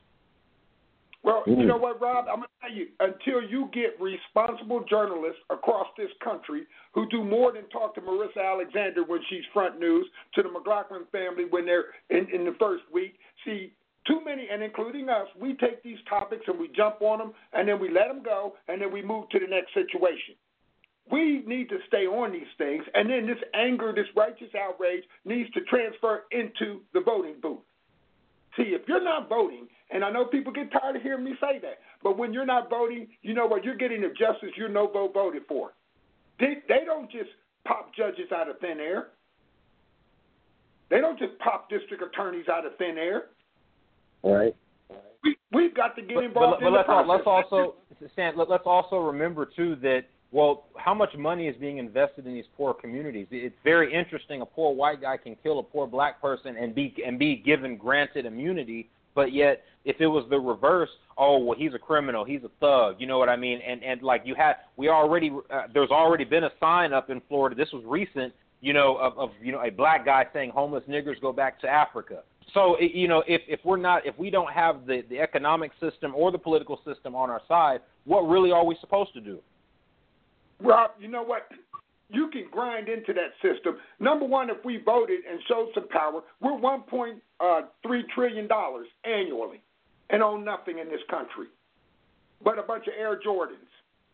Well, you know what, Rob? I'm going to tell you, until you get responsible journalists across this country who do more than talk to Marissa Alexander when she's front news, to the McLaughlin family when they're in the first week. See, too many, and including us, we take these topics and we jump on them, and then we let them go, and then we move to the next situation. We need to stay on these things, and then this anger, this righteous outrage needs to transfer into the voting booth. See, if you're not voting And I know people get tired of hearing me say that. But when you're not voting, you know what? You're getting the justice your no vote voted for. They don't just pop judges out of thin air. They don't just pop district attorneys out of thin air. Right. We've got to get involved in the process. Let's also remember, too, that, well, how much money is being invested in these poor communities? It's very interesting. A poor white guy can kill a poor black person and be given granted immunity, but yet if it was the reverse, oh, well, he's a criminal, he's a thug, you know what I mean? And like there's already been a sign up in Florida. This was recent, of a black guy saying homeless niggers go back to Africa. So, if we don't have the economic system or the political system on our side, what really are we supposed to do? Well, you know what? You can grind into that system. Number one, if we voted and showed some power, we're $1.3 trillion annually and own nothing in this country but a bunch of Air Jordans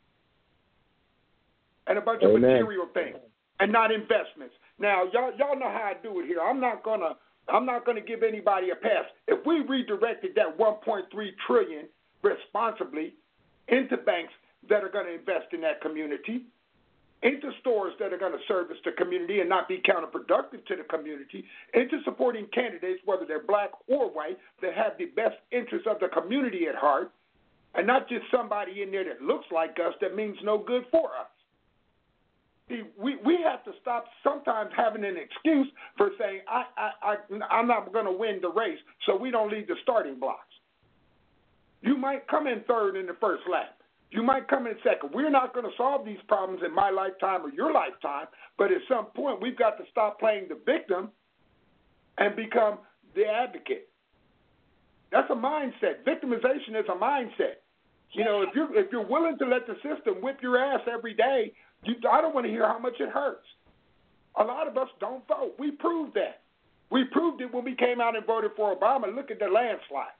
and a bunch of material things and not investments. Now, y'all know how I do it here. I'm not gonna give anybody a pass. If we redirected that $1.3 trillion responsibly into banks that are going to invest in that community, into stores that are going to service the community and not be counterproductive to the community, into supporting candidates, whether they're black or white, that have the best interests of the community at heart, and not just somebody in there that looks like us that means no good for us. See, we have to stop sometimes having an excuse for saying, I'm not going to win the race, so we don't leave the starting blocks. You might come in third in the first lap. You might come in second. We're not going to solve these problems in my lifetime or your lifetime, but at some point we've got to stop playing the victim and become the advocate. That's a mindset. Victimization is a mindset. If you're willing to let the system whip your ass every day, I don't want to hear how much it hurts. A lot of us don't vote. We proved that. We proved it when we came out and voted for Obama. Look at the landslide.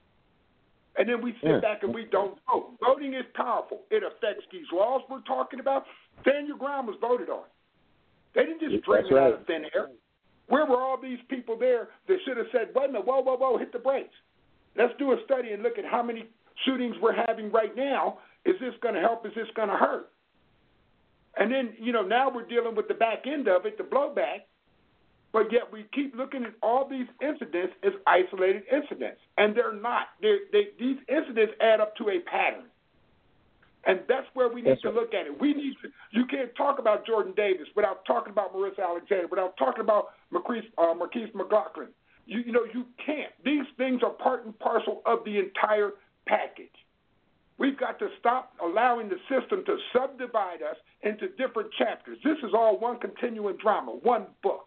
And then we sit back and we don't vote. Voting is powerful. It affects these laws we're talking about. Stand Your Ground was voted on. They didn't just dream it out of thin air. Where were all these people there that should have said, wait a minute, whoa, hit the brakes. Let's do a study and look at how many shootings we're having right now. Is this going to help? Is this going to hurt? And then, now we're dealing with the back end of it, the blowback. But yet we keep looking at all these incidents as isolated incidents, and they're not. These incidents add up to a pattern, and that's where we need to look at it. You can't talk about Jordan Davis without talking about Marissa Alexander, without talking about Marquise McLaughlin. You can't. These things are part and parcel of the entire package. We've got to stop allowing the system to subdivide us into different chapters. This is all one continuing drama, one book.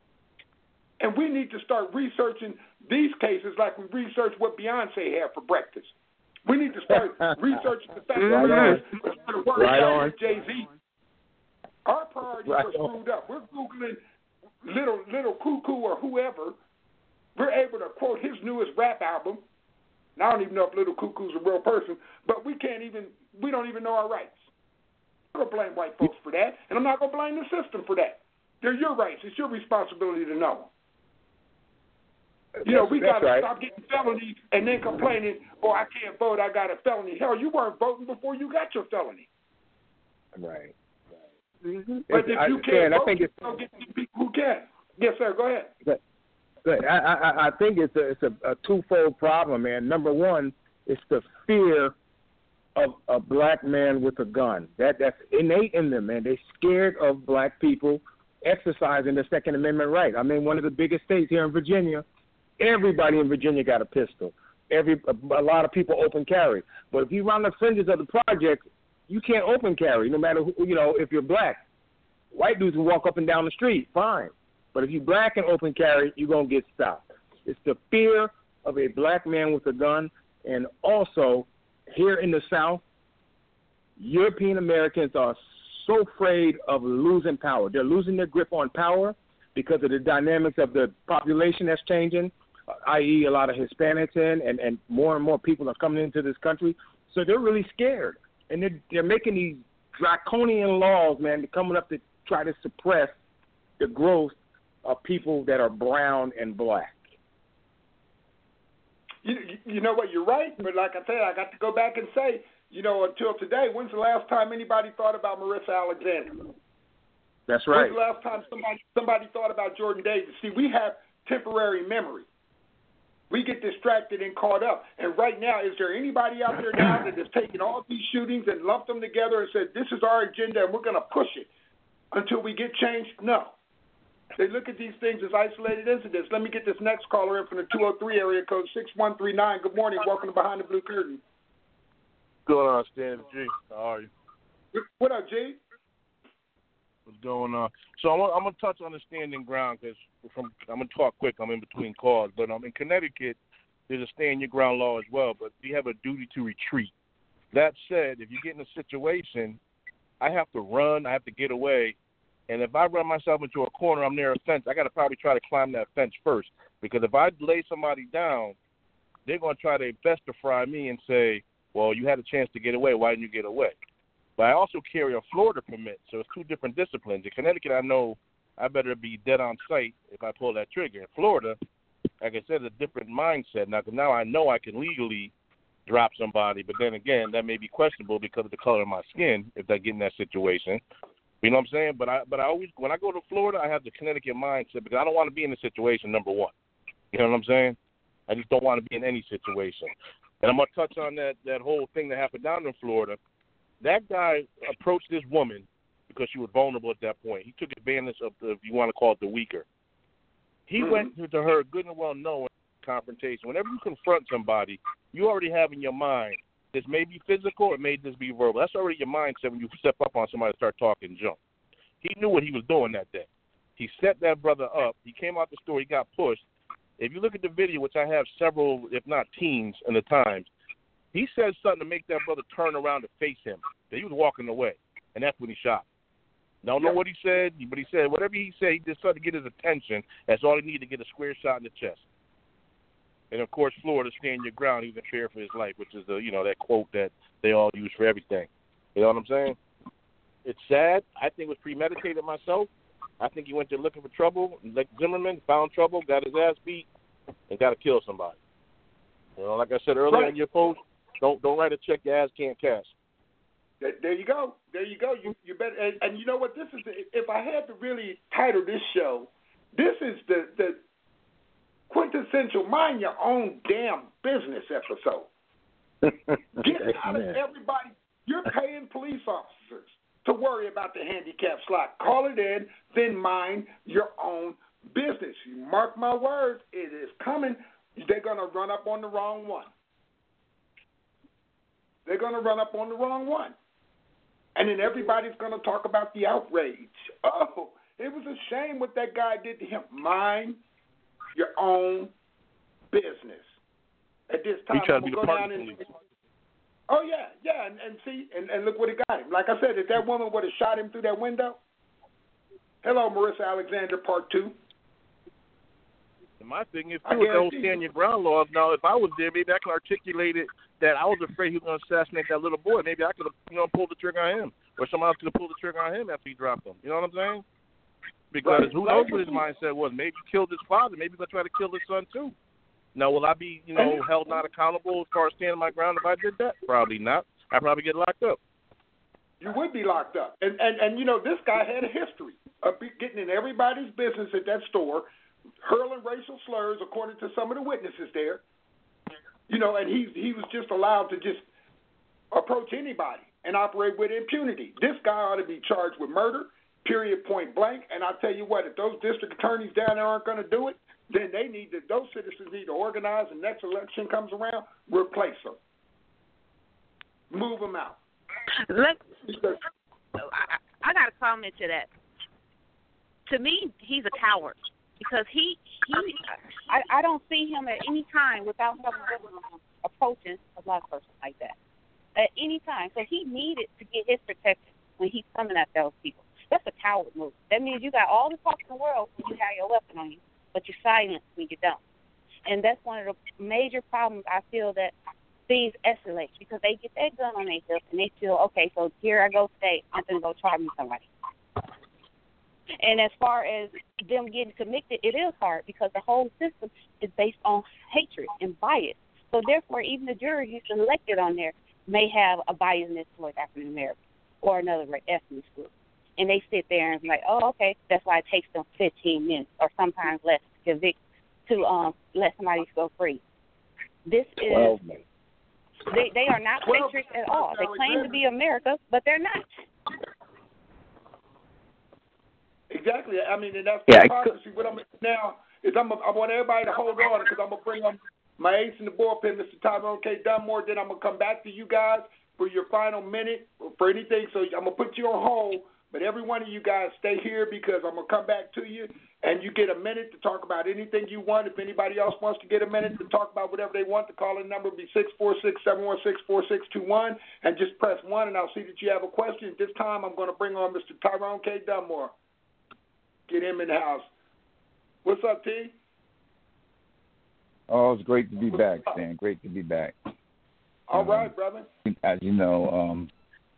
And we need to start researching these cases like we researched what Beyonce had for breakfast. We need to start researching the fact that instead of working with Jay-Z, our priorities are screwed up. We're Googling little Cuckoo or whoever. We're able to quote his newest rap album. Now, I don't even know if Little Cuckoo's a real person, but we don't even know our rights. I'm not going to blame white folks for that, and I'm not going to blame the system for that. They're your rights. It's your responsibility to know. We got to stop getting felonies and then complaining, I can't vote, I got a felony. Hell, you weren't voting before you got your felony. Right. Mm-hmm. But if you can't vote, you don't get the people who can. Yes, sir, go ahead. Good. I think it's a twofold problem, man. Number one, it's the fear of a black man with a gun. That's innate in them, man. They're scared of black people exercising their Second Amendment right. I mean, one of the biggest states here in Virginia, everybody in Virginia got a pistol. A lot of people open carry. But if you're around the fringes of the project, you can't open carry, no matter who, if you're black. White dudes will walk up and down the street, fine. But if you're black and open carry, you're going to get stopped. It's the fear of a black man with a gun. And also, here in the South, European Americans are so afraid of losing power. They're losing their grip on power because of the dynamics of the population that's changing, i.e. a lot of Hispanics and more and more people are coming into this country. So they're really scared. And they're making these draconian laws, man, coming up to try to suppress the growth of people that are brown and black. You know what? You're right, but like I said, I got to go back and say, until today, when's the last time anybody thought about Marissa Alexander? That's right. When's the last time somebody thought about Jordan Davis? See, we have temporary memory. We get distracted and caught up. And right now, is there anybody out there now that has taken all these shootings and lumped them together and said, this is our agenda and we're going to push it until we get change? No. They look at these things as isolated incidents. Let me get this next caller in from the 203 area code 6139. Good morning. Welcome to Behind the Blue Curtain. What's going on, Stan G? How are you? What up, G? What's going on? So I'm going to touch on the standing ground because I'm going to talk quick. I'm in between calls. But in Connecticut, there's a stand your ground law as well, but we have a duty to retreat. That said, if you get in a situation, I have to run, I have to get away. And if I run myself into a corner, I'm near a fence, I got to probably try to climb that fence first. Because if I lay somebody down, they're going to try to justify me and say, well, you had a chance to get away. Why didn't you get away? But I also carry a Florida permit, so it's two different disciplines. In Connecticut, I know I better be dead on sight if I pull that trigger. In Florida, like I said, it's a different mindset. Now I know I can legally drop somebody, but then again, that may be questionable because of the color of my skin if I get in that situation. You know what I'm saying? But I always, when I go to Florida, I have the Connecticut mindset because I don't want to be in a situation, number one. You know what I'm saying? I just don't want to be in any situation. And I'm going to touch on that whole thing that happened down in Florida. That guy approached this woman because she was vulnerable at that point. He took advantage of if you want to call it, the weaker. He went to her good and well known confrontation. Whenever you confront somebody, you already have in your mind, this may be physical, it may just be verbal. That's already your mindset when you step up on somebody and start talking junk. He knew what he was doing that day. He set that brother up. He came out the store. He got pushed. If you look at the video, which I have several, if not teens in the Times, he said something to make that brother turn around to face him. He was walking away, and that's when he shot. Don't know what he said, but he said whatever he said, he just started to get his attention. That's all he needed to get a square shot in the chest. And, of course, Florida, stand your ground, even fear for his life, which is, that quote that they all use for everything. You know what I'm saying? It's sad. I think it was premeditated myself. I think he went there looking for trouble, like Zimmerman, found trouble, got his ass beat, and got to kill somebody. Like I said earlier in your post, don't write a check your ass can't cash. There you go. You better. And you know what? This is. If I had to really title this show, this is the quintessential mind your own damn business episode. Get out of everybody. You're paying police officers to worry about the handicap slot. Call it in, then mind your own business. You mark my words, it is coming. They're going to run up on the wrong one. And then everybody's going to talk about the outrage. Oh, it was a shame what that guy did to him. Mind your own business. At this time, I'm going to go down and... Oh, yeah, and see, and look what it got him. Like I said, if that woman would have shot him through that window, hello, Marissa Alexander, part 2. My thing is, too, don't stand your ground laws. Now, if I was there, maybe I could articulate it that I was afraid he was going to assassinate that little boy. Maybe I could have, pulled the trigger on him, or somebody else could have pulled the trigger on him after he dropped him. You know what I'm saying? Because who knows what his mindset was? Maybe he killed his father. Maybe he's going to try to kill his son, too. Now, will I be, held not accountable as far as standing my ground if I did that? Probably not. I'd probably get locked up. You would be locked up. And this guy had a history of getting in everybody's business at that store, hurling racial slurs, according to some of the witnesses there. And he was just allowed to just approach anybody and operate with impunity. This guy ought to be charged with murder, period, point blank. And I'll tell you what, if those district attorneys down there aren't going to do it, then those citizens need to organize, and next election comes around, replace them. Move them out. I got a comment to that. To me, he's a coward because I don't see him at any time without approaching a black person like that. At any time. So he needed to get his protection when he's coming at those people. That's a coward move. That means you got all the talk in the world when you have your weapon on you, but you're silent when you don't. And that's one of the major problems I feel that things escalate because they get that gun on their hip and they feel, okay, so here I go today, I'm going to go try me somebody. And as far as them getting convicted, it is hard because the whole system is based on hatred and bias. So therefore, even the jurors you selected on there may have a biasness towards African Americans or another ethnic group. And they sit there and be like, oh, okay, that's why it takes them 15 minutes or sometimes less to convict, to let somebody go free. This is, they are not patriots at all. They claim to be America, but they're not. Exactly. I mean, and that's hypocrisy. What I'm now is I want everybody to hold on because I'm going to bring on my ace in the bullpen, Mr. Tyrone K. Dunmore. Then I'm going to come back to you guys for your final minute for anything. So I'm going to put you on hold. But every one of you guys stay here because I'm going to come back to you, and you get a minute to talk about anything you want. If anybody else wants to get a minute to talk about whatever they want, the call-in number will be 646-716-4621, and just press 1, and I'll see that you have a question. This time I'm going to bring on Mr. Tyrone K. Dunmore. Get him in the house. What's up, T? Oh, it's great to be back, Stan. Great to be back. All right, brother. As you know,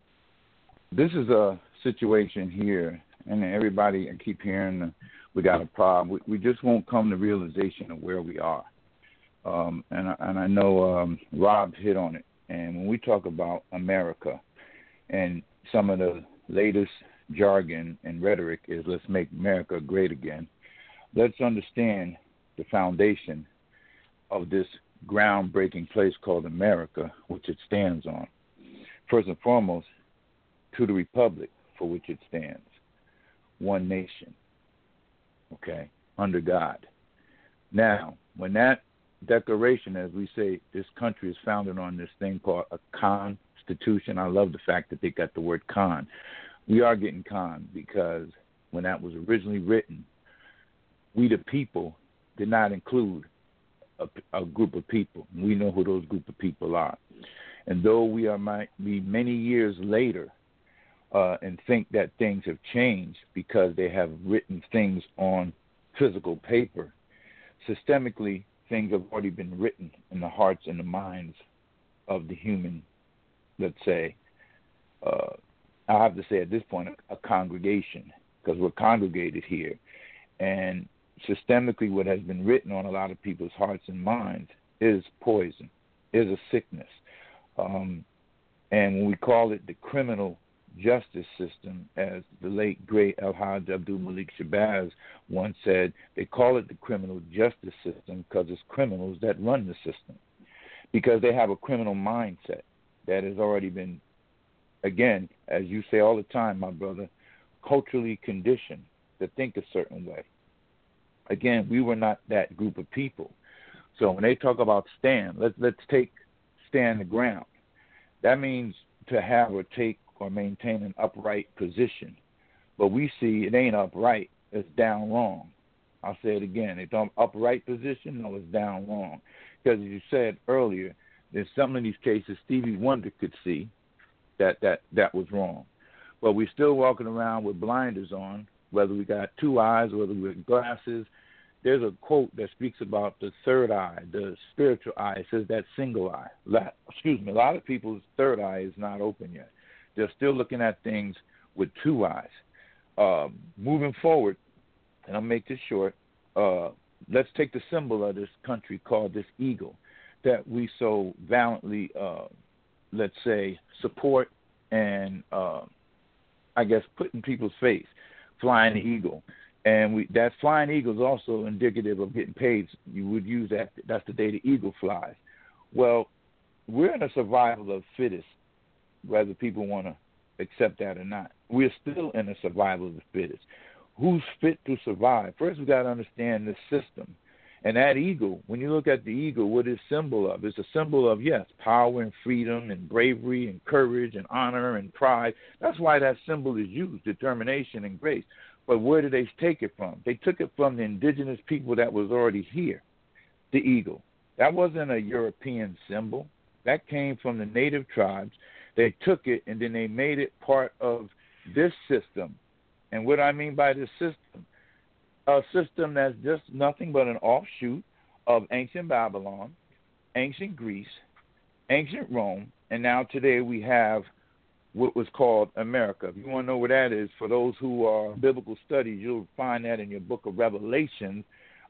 this is a situation here, and everybody, I keep hearing we got a problem. We just won't come to realization of where we are. And I know Rob hit on it. And when we talk about America and some of the latest jargon and rhetoric is let's make America great again, let's understand the foundation of this groundbreaking place called America, which it stands on. First and foremost, to the republic for which it stands, one nation, okay, under God. Now, when that declaration, as we say, this country is founded on this thing called a constitution. I love the fact that they got the word con. We are getting con because when that was originally written, we the people did not include a group of people. We know who those group of people are. And though we might be many years later, and think that things have changed because they have written things on physical paper. Systemically, things have already been written in the hearts and the minds of the human, let's say, I have to say at this point, a congregation, because we're congregated here. And systemically, what has been written on a lot of people's hearts and minds is poison, is a sickness. And when we call it the criminal justice system, as the late great Alhaj Abdul Malik Shabazz once said, they call it the criminal justice system because it's criminals that run the system, because they have a criminal mindset that has already been, again, as you say all the time, my brother, culturally conditioned to think a certain way. Again, we were not that group of people. So when they talk about stand, let's take stand the ground. That means to have or take or maintain an upright position. But we see it ain't upright, it's down wrong. I'll say it again. It's an upright position, no, it's down wrong. Because as you said earlier, in some of these cases, Stevie Wonder could see that was wrong. But we're still walking around with blinders on, whether we got two eyes, whether we have glasses. There's a quote that speaks about the third eye, the spiritual eye. It says that single eye. A lot of people's third eye is not open yet. They're still looking at things with two eyes. Moving forward, and I'll make this short, let's take the symbol of this country called this eagle that we so valiantly, let's say, support and, I guess, put in people's face, flying the eagle. And that flying eagle is also indicative of getting paid. You would use that. That's the day the eagle flies. Well, we're in a survival of fittest, whether people want to accept that or not. We're still in a survival of the fittest. Who's fit to survive? First, we got to understand the system. And that eagle, when you look at the eagle, what it's symbol of? It's a symbol of, yes, power and freedom and bravery and courage and honor and pride. That's why that symbol is used, determination and grace. But where did they take it from? They took it from the indigenous people that was already here, the eagle. That wasn't a European symbol. That came from the native tribes. They took it and then they made it part of this system. And what I mean by this system, a system that's just nothing but an offshoot of ancient Babylon, ancient Greece, ancient Rome, and now today we have what was called America. If you want to know what that is, for those who are biblical studies, you'll find that in your book of Revelation,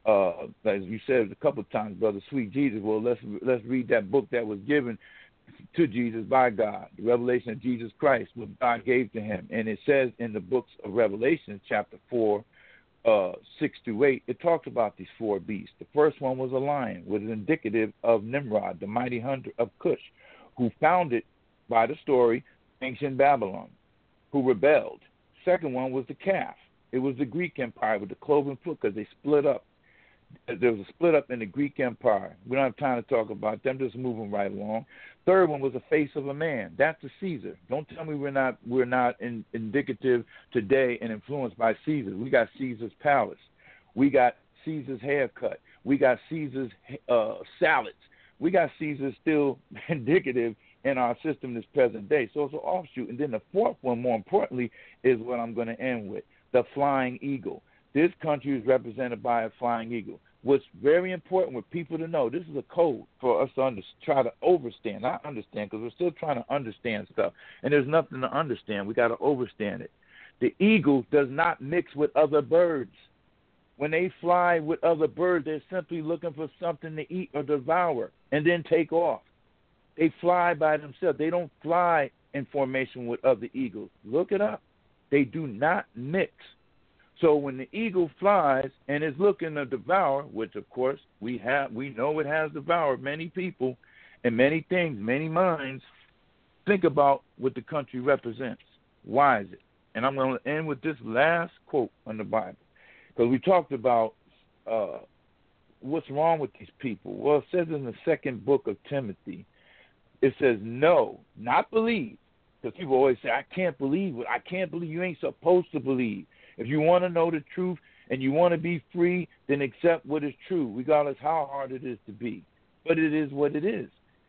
as you said a couple of times, Brother Sweet Jesus. Well, let's read that book that was given to Jesus by God, the revelation of Jesus Christ, what God gave to him. And it says in the books of Revelation, chapter 4, 6 through 8, it talks about these four beasts. The first one was a lion, was indicative of Nimrod, the mighty hunter of Cush, who founded, by the story, ancient Babylon, who rebelled. Second one was the calf. It was the Greek Empire with the cloven foot, because they split up. There was a split up in the Greek Empire. We don't have time to talk about them, just moving right along. Third one was the face of a man. That's the Caesar. Don't tell me we're not indicative today and influenced by Caesar. We got Caesar's palace. We got Caesar's haircut. We got Caesar's salads. We got Caesar still indicative in our system this present day. So it's an offshoot. And then the fourth one, more importantly, is what I'm going to end with, the flying eagle. This country is represented by a flying eagle. What's very important for people to know, this is a code for us to try to overstand, not understand, because we're still trying to understand stuff. And there's nothing to understand. We got to overstand it. The eagle does not mix with other birds. When they fly with other birds, they're simply looking for something to eat or devour and then take off. They fly by themselves. They don't fly in formation with other eagles. Look it up. They do not mix. So when the eagle flies and is looking to devour, which of course we know it has devoured many people and many things, many minds, think about what the country represents. Why is it? And I'm going to end with this last quote on the Bible, because we talked about what's wrong with these people. Well, it says in the second book of Timothy, it says no, not believe, because people always say, I can't believe it. I can't believe. You ain't supposed to believe. If you want to know the truth and you want to be free, then accept what is true, regardless how hard it is to be. But it is what it is.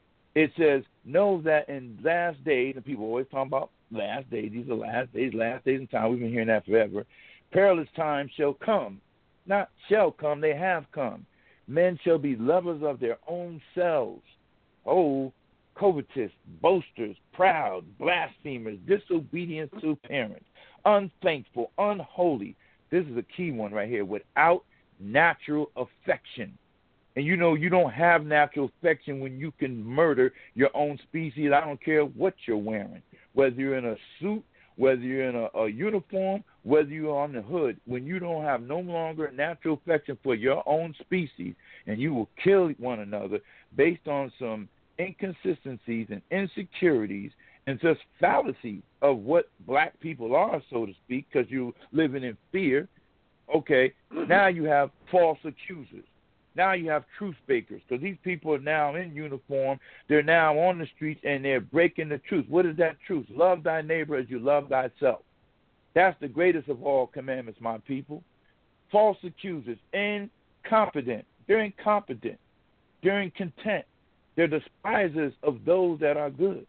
It says, know that in last days, and people always talk about last days, these are last days in time. We've been hearing that forever. Perilous times shall come. Not shall come, they have come. Men shall be lovers of their own selves. Oh, covetous, boasters, proud, blasphemers, disobedient to parents, unthankful, unholy. This is a key one right here. Without natural affection. And you know you don't have natural affection when you can murder your own species. I don't care what you're wearing. Whether you're in a suit, whether you're in a uniform, whether you're on the hood. When you don't have no longer natural affection for your own species, and you will kill one another based on some inconsistencies and insecurities and just fallacy of what black people are, so to speak, because you're living in fear. Okay, now you have false accusers. Now you have truth bakers, because these people are now in uniform. They're now on the streets, and they're breaking the truth. What is that truth? Love thy neighbor as you love thyself. That's the greatest of all commandments, my people. False accusers, incompetent. They're incompetent. They're incontent. They're despisers of those that are good.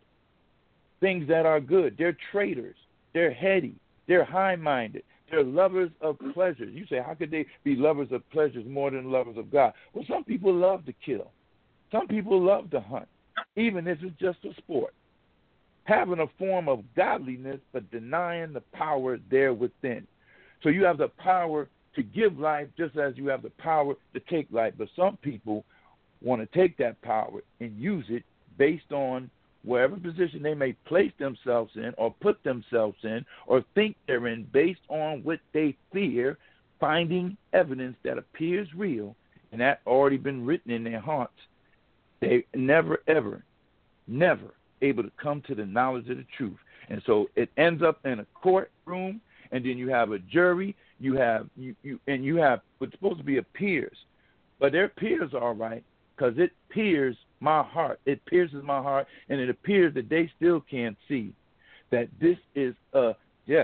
Things that are good. They're traitors. They're heady. They're high-minded. They're lovers of pleasures. You say, how could they be lovers of pleasures more than lovers of God? Well, some people love to kill. Some people love to hunt, even if it's just a sport. Having a form of godliness, but denying the power there within. So you have the power to give life just as you have the power to take life. But some people want to take that power and use it based on wherever position they may place themselves in or put themselves in or think they're in, based on what they fear, finding evidence that appears real and that already been written in their hearts. They never, ever, never able to come to the knowledge of the truth. And so it ends up in a courtroom, and then you have a jury, you have what's supposed to be a peers. But their peers are all right, because it pierces my heart. It pierces my heart, and it appears that they still can't see that this is a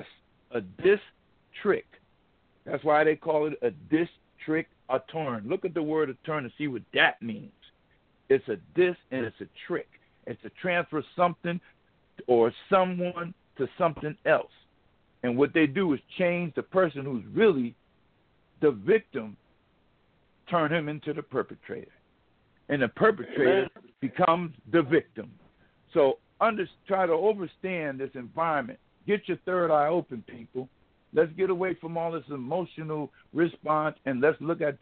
trick. That's why they call it a district attorney. Look at the word attorney to see what that means. It's a and it's a trick. It's to transfer something or someone to something else. And what they do is change the person who's really the victim, turn him into the perpetrator. And the perpetrator becomes the victim. So try to understand this environment. Get your third eye open, people. Let's get away from all this emotional response, and let's look at this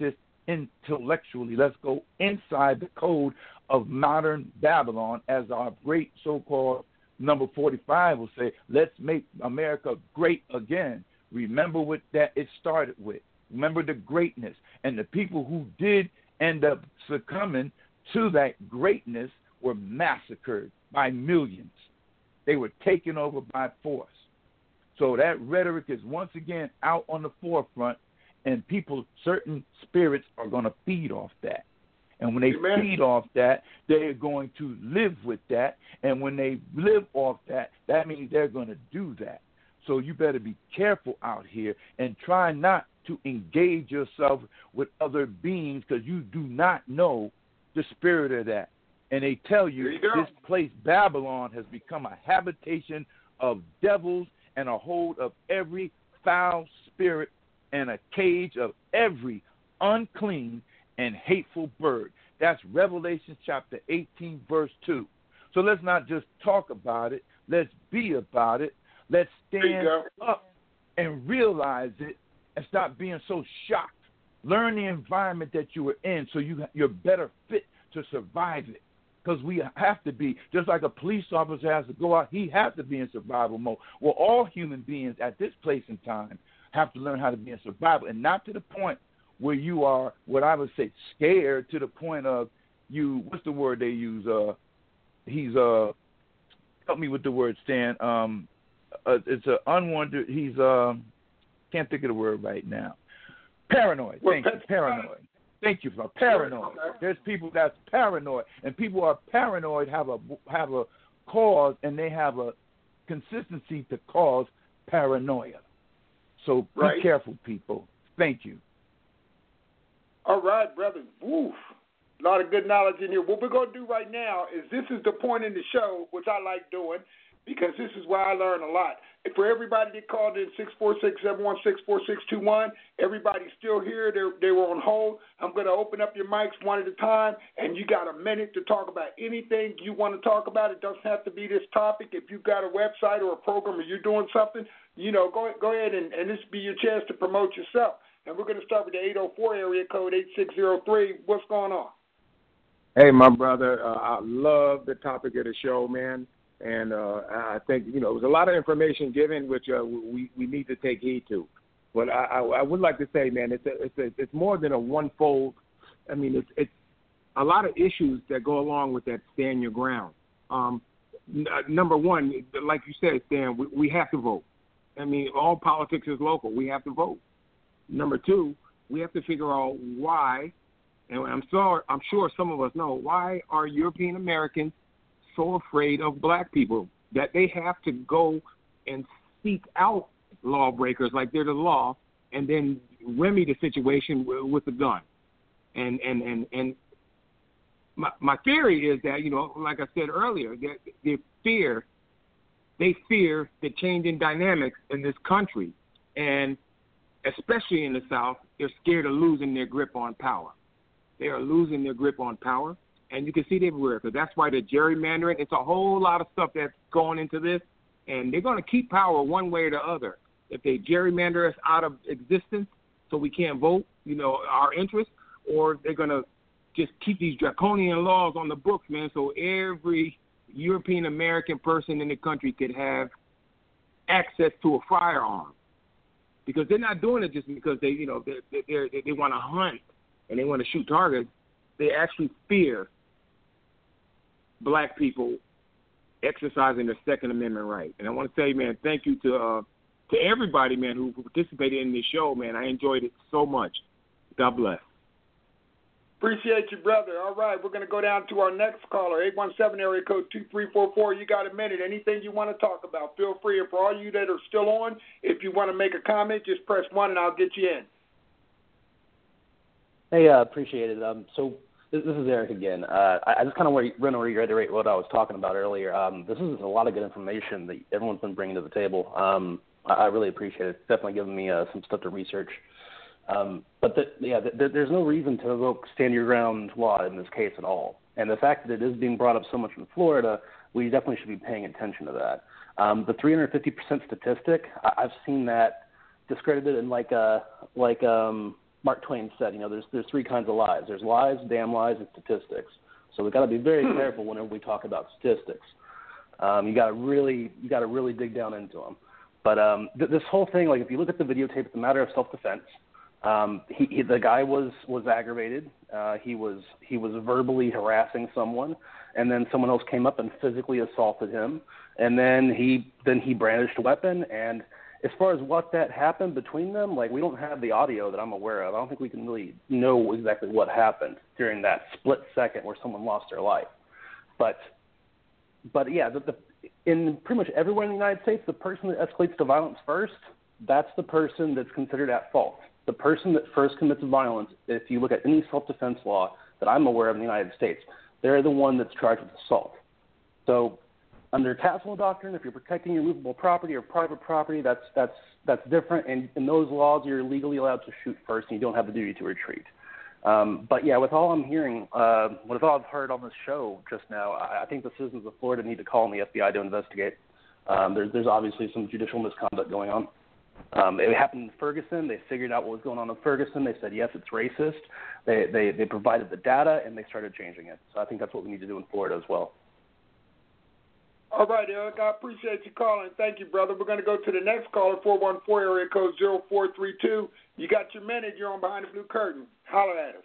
intellectually. Let's go inside the code of modern Babylon, as our great so-called number 45 will say, let's make America great again. Remember what that it started with. Remember the greatness. And the people who did end up succumbing to that greatness were massacred by millions. They were taken over by force. So that rhetoric is once again out on the forefront, and people, certain spirits are going to feed off that. And when they feed off that, they're going to live with that. And when they live off that, that means they're going to do that. So you better be careful out here and try not to engage yourself with other beings, because you do not know the spirit of that. And they tell you this place, Babylon, has become a habitation of devils and a hold of every foul spirit and a cage of every unclean and hateful bird. That's Revelation chapter 18, verse 2. So let's not just talk about it. Let's be about it. Let's stand up and realize it and stop being so shocked. Learn the environment that you were in so you're better fit to survive it. Because we have to be, just like a police officer has to go out, he has to be in survival mode. Well, all human beings at this place in time have to learn how to be in survival, and not to the point where you are, what I would say, scared to the point of you, what's the word they use? Help me with the word, Stan. It's an unwanted, can't think of the word right now. Paranoid. Thank you, paranoid. Thank you for paranoid. There's people that's paranoid, and people who are paranoid have a cause, and they have a consistency to cause paranoia. So be careful, people. Thank you. All right, brother. Woof. A lot of good knowledge in here. What we're going to do right now is this is the point in the show, which I like doing, because this is where I learn a lot. And for everybody that called in 646-716-4621, everybody's still here. They were on hold. I'm going to open up your mics one at a time, and you got a minute to talk about anything you want to talk about. It doesn't have to be this topic. If you've got a website or a program or you're doing something, go ahead and this be your chance to promote yourself. And we're going to start with the 804 area code 8603. What's going on? Hey, my brother, I love the topic of the show, man. And I think, there was a lot of information given, which we need to take heed to. But I would like to say, man, it's more than a one-fold. I mean, it's a lot of issues that go along with that stand your ground. Number one, like you said, Stan, we have to vote. I mean, all politics is local. We have to vote. Number two, we have to figure out why, and I'm sure some of us know, why are European Americans so afraid of black people that they have to go and seek out lawbreakers like they're the law and then remedy the situation with a gun. And my theory is that, like I said earlier, that they fear the changing dynamics in this country, and especially in the South, they're scared of losing their grip on power. They are losing their grip on power. And you can see it everywhere, because that's why the gerrymandering, it's a whole lot of stuff that's going into this, and they're going to keep power one way or the other. If they gerrymander us out of existence so we can't vote, our interests, or they're going to just keep these draconian laws on the books, man, so every European American person in the country could have access to a firearm. Because they're not doing it just because they want to hunt and they want to shoot targets. They actually fear black people exercising their Second Amendment right. And I want to say, man, thank you to everybody, man, who participated in this show, man. I enjoyed it so much. God bless. Appreciate you, brother. All right, we're going to go down to our next caller, 817 area code 2344. You got a minute. Anything you want to talk about, feel free. And for all you that are still on, if you want to make a comment, just press 1 and I'll get you in. Hey, appreciate it. So this is Eric again. I just kind of want to reiterate what I was talking about earlier. This is a lot of good information that everyone's been bringing to the table. I really appreciate it. It's definitely given me some stuff to research. But there's no reason to evoke stand your ground law in this case at all. And the fact that it is being brought up so much in Florida, we definitely should be paying attention to that. The 350% statistic, I've seen that discredited in like Mark Twain said, there's three kinds of lies. There's lies, damn lies, and statistics. So we've got to be very careful whenever we talk about statistics. You got to really dig down into them. But this whole thing, like if you look at the videotape, it's a matter of self-defense. The guy was aggravated. He was verbally harassing someone, and then someone else came up and physically assaulted him, and then he brandished a weapon. And as far as what that happened between them, like we don't have the audio that I'm aware of. I don't think we can really know exactly what happened during that split second where someone lost their life. But yeah, in pretty much everywhere in the United States, the person that escalates to violence first, that's the person that's considered at fault. The person that first commits violence, if you look at any self-defense law that I'm aware of in the United States, they're the one that's charged with assault. So under Castle Doctrine, if you're protecting your movable property or private property, that's different. And in those laws, you're legally allowed to shoot first, and you don't have the duty to retreat. But yeah, with all I'm hearing, with all I've heard on this show just now, I think the citizens of Florida need to call on the FBI to investigate. There's obviously some judicial misconduct going on. It happened in Ferguson. They figured out what was going on in Ferguson. They said, yes, it's racist. They provided the data, and they started changing it. So I think that's what we need to do in Florida as well. All right, Eric, I appreciate you calling. Thank you, brother. We're going to go to the next caller, 414 area code 0432. You got your minute. You're on Behind the Blue Curtain. Holler at us.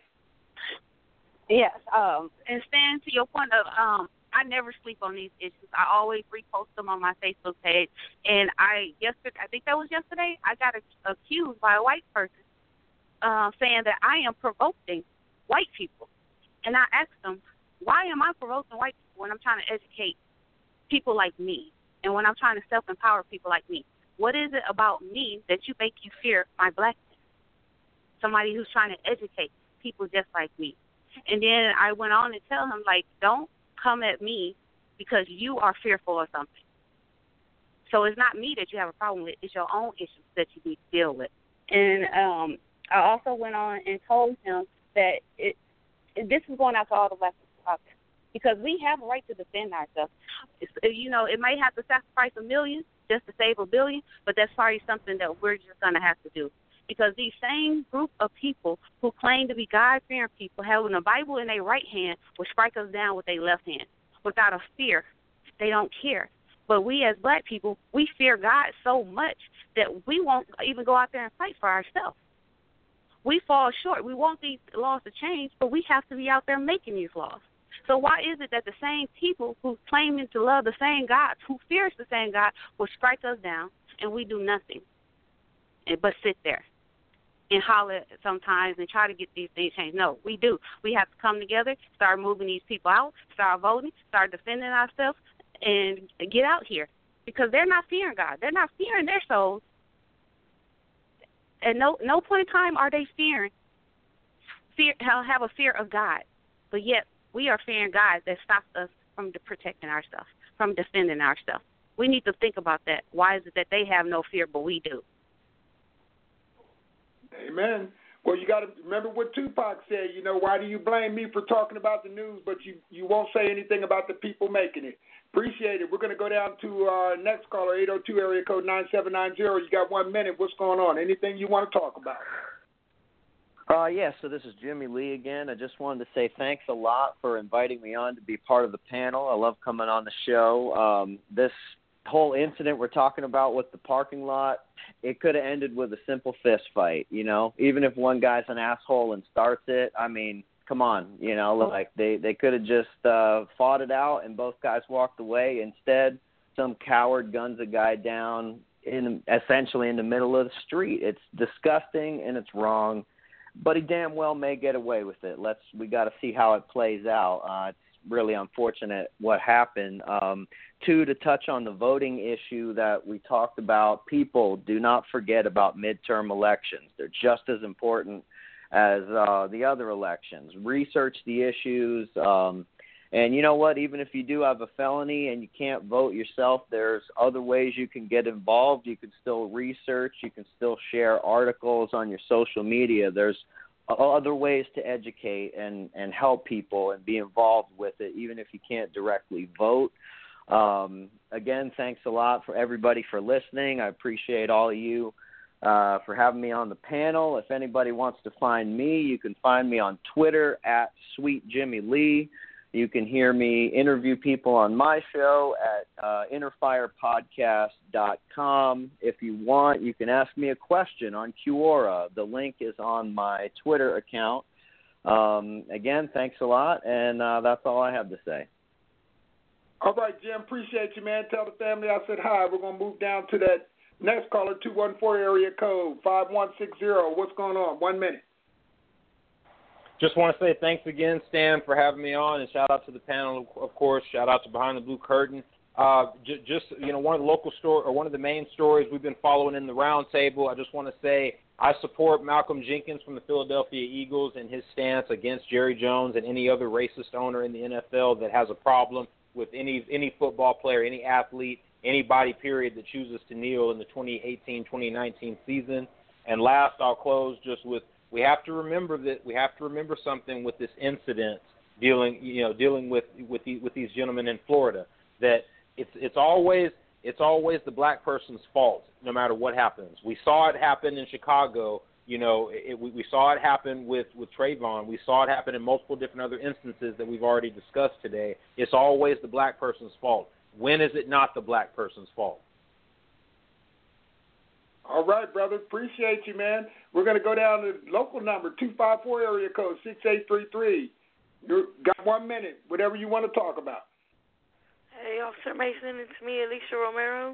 Yes. And Stan, to your point of I never sleep on these issues. I always repost them on my Facebook page. And I think that was yesterday, I got accused by a white person saying that I am provoking white people. And I asked them, why am I provoking white people when I'm trying to educate people like me and when I'm trying to self-empower people like me? What is it about me that you make you fear my blackness? Somebody who's trying to educate people just like me. And then I went on to tell him, like, don't come at me because you are fearful of something. So it's not me that you have a problem with. It's your own issues that you need to deal with. And I also went on and told him that this is going out to all the black people out there because we have a right to defend ourselves. It may have to sacrifice $1 million just to save $1 billion, but that's probably something that we're just going to have to do. Because these same group of people who claim to be God-fearing people, having the Bible in their right hand, will strike us down with their left hand without a fear. They don't care. But we as black people, we fear God so much that we won't even go out there and fight for ourselves. We fall short. We want these laws to change, but we have to be out there making these laws. So why is it that the same people who claiming to love the same God, who fears the same God, will strike us down and we do nothing but sit there and holler sometimes and try to get these things changed? No, we do. We have to come together, start moving these people out, start voting, start defending ourselves, and get out here. Because they're not fearing God. They're not fearing their souls. At no point in time are they have a fear of God. But yet we are fearing God that stops us from protecting ourselves, from defending ourselves. We need to think about that. Why is it that they have no fear but we do? Amen. Well, you got to remember what Tupac said. Why do you blame me for talking about the news, but you won't say anything about the people making it? Appreciate it. We're going to go down to our next caller, 802 area code 9790. You got 1 minute. What's going on? Anything you want to talk about? Yeah, so this is Jimmy Lee again. I just wanted to say thanks a lot for inviting me on to be part of the panel. I love coming on the show. This whole incident we're talking about with the parking lot, it could have ended with a simple fist fight, even if one guy's an asshole and starts it. I mean, come on, like they could have just fought it out and both guys walked away. Instead, some coward guns a guy down essentially in the middle of the street. It's disgusting and it's wrong, but he damn well may get away with it. We got to see how it plays out. It's really unfortunate what happened. Two, to touch on the voting issue that we talked about, people do not forget about midterm elections. They're just as important as the other elections. Research the issues. And you know what? Even if you do have a felony and you can't vote yourself, there's other ways you can get involved. You can still research. You can still share articles on your social media. There's other ways to educate and help people and be involved with it, even if you can't directly vote. Again, thanks a lot for everybody for listening. I appreciate all of you for having me on the panel. If anybody wants to find me, you can find me on Twitter at Sweet Jimmy Lee. You can hear me interview people on my show at innerfirepodcast.com. If you want, you can ask me a question on Quora. The link is on my Twitter account. Again, thanks a lot, and that's all I have to say. All right, Jim, appreciate you, man. Tell the family I said hi. We're going to move down to that next caller, 214 area code 5160. What's going on? 1 minute. Just want to say thanks again, Stan, for having me on, and shout out to the panel, of course. Shout out to Behind the Blue Curtain. Just one of the local one of the main stories we've been following in the roundtable. I just want to say I support Malcolm Jenkins from the Philadelphia Eagles and his stance against Jerry Jones and any other racist owner in the NFL that has a problem with any football player, any athlete, anybody, period, that chooses to kneel in the 2018-2019 season. And last, I'll close just with, we have to remember something with this incident dealing with these gentlemen in Florida, that it's always the black person's fault no matter what happens. We saw it happen in Chicago. We saw it happen with Trayvon. We saw it happen in multiple different other instances that we've already discussed today. It's always the black person's fault. When is it not the black person's fault? All right, brother. Appreciate you, man. We're going to go down to local number, 254 area code 6833. You got 1 minute, whatever you want to talk about. Hey, Officer Mason, it's me, Alicia Romero.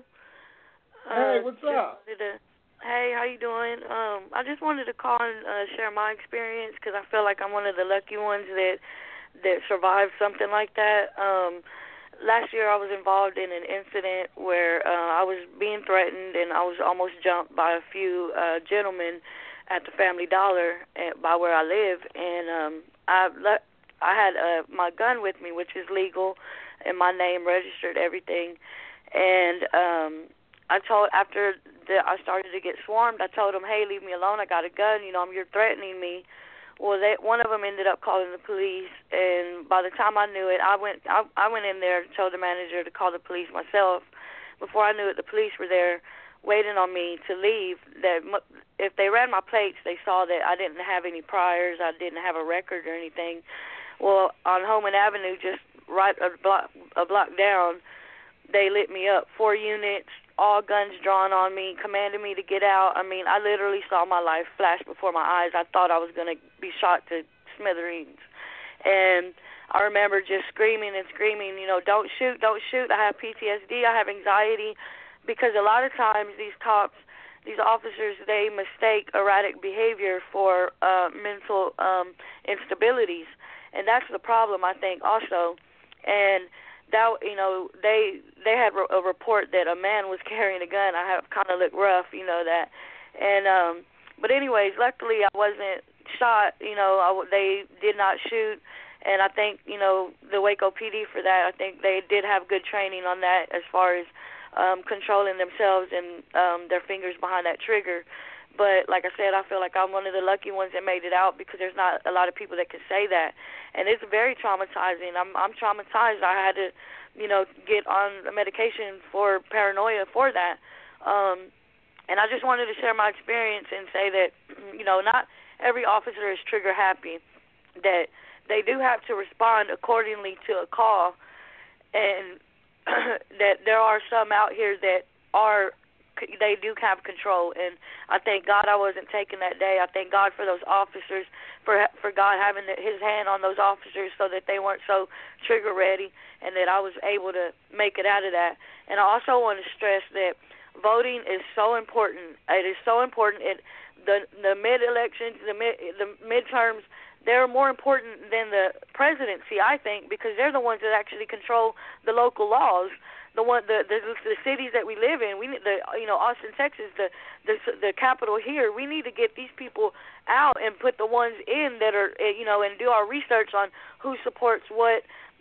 Hey, what's up? Hey, how you doing? I just wanted to call and share my experience because I feel like I'm one of the lucky ones that survived something like that. Last year I was involved in an incident where I was being threatened and I was almost jumped by a few gentlemen at the Family Dollar by where I live, and I had my gun with me, which is legal, and my name registered, everything. And I started to get swarmed. I told them, hey, leave me alone. I got a gun. You're threatening me. Well, one of them ended up calling the police, and by the time I knew it, I went in there and told the manager to call the police myself. Before I knew it, the police were there waiting on me to leave. That if they ran my plates, they saw that I didn't have any priors, I didn't have a record or anything. Well, on Holman Avenue, just right a block down, they lit me up. 4 units, all guns drawn on me, commanded me to get out. I mean, I literally saw my life flash before my eyes. I thought I was going to be shot to smithereens. And I remember just screaming and screaming, don't shoot, don't shoot. I have PTSD, I have anxiety, because a lot of times these cops, these officers, they mistake erratic behavior for mental instabilities. And that's the problem, I think, also. And that, they had a report that a man was carrying a gun. I have kind of looked rough, that. And but anyways, luckily I wasn't shot. They did not shoot, and I think the Waco PD for that. I think they did have good training on that as far as controlling themselves and their fingers behind that trigger. But like I said, I feel like I'm one of the lucky ones that made it out, because there's not a lot of people that can say that. And it's very traumatizing. I'm traumatized. I had to, get on a medication for paranoia for that. And I just wanted to share my experience and say that, not every officer is trigger happy, that they do have to respond accordingly to a call, and that there are some out here that they do have control. And I thank God I wasn't taken that day. I thank God for those officers, for God having his hand on those officers so that they weren't so trigger ready, and that I was able to make it out of that. And I also want to stress that voting is so important. It is so important. The mid-elections, the midterms, they're more important than the presidency, I think, because they're the ones that actually control the local laws. The cities that we live in, Austin, Texas, the capital here. We need to get these people out and put the ones in that are, and do our research on who supports what,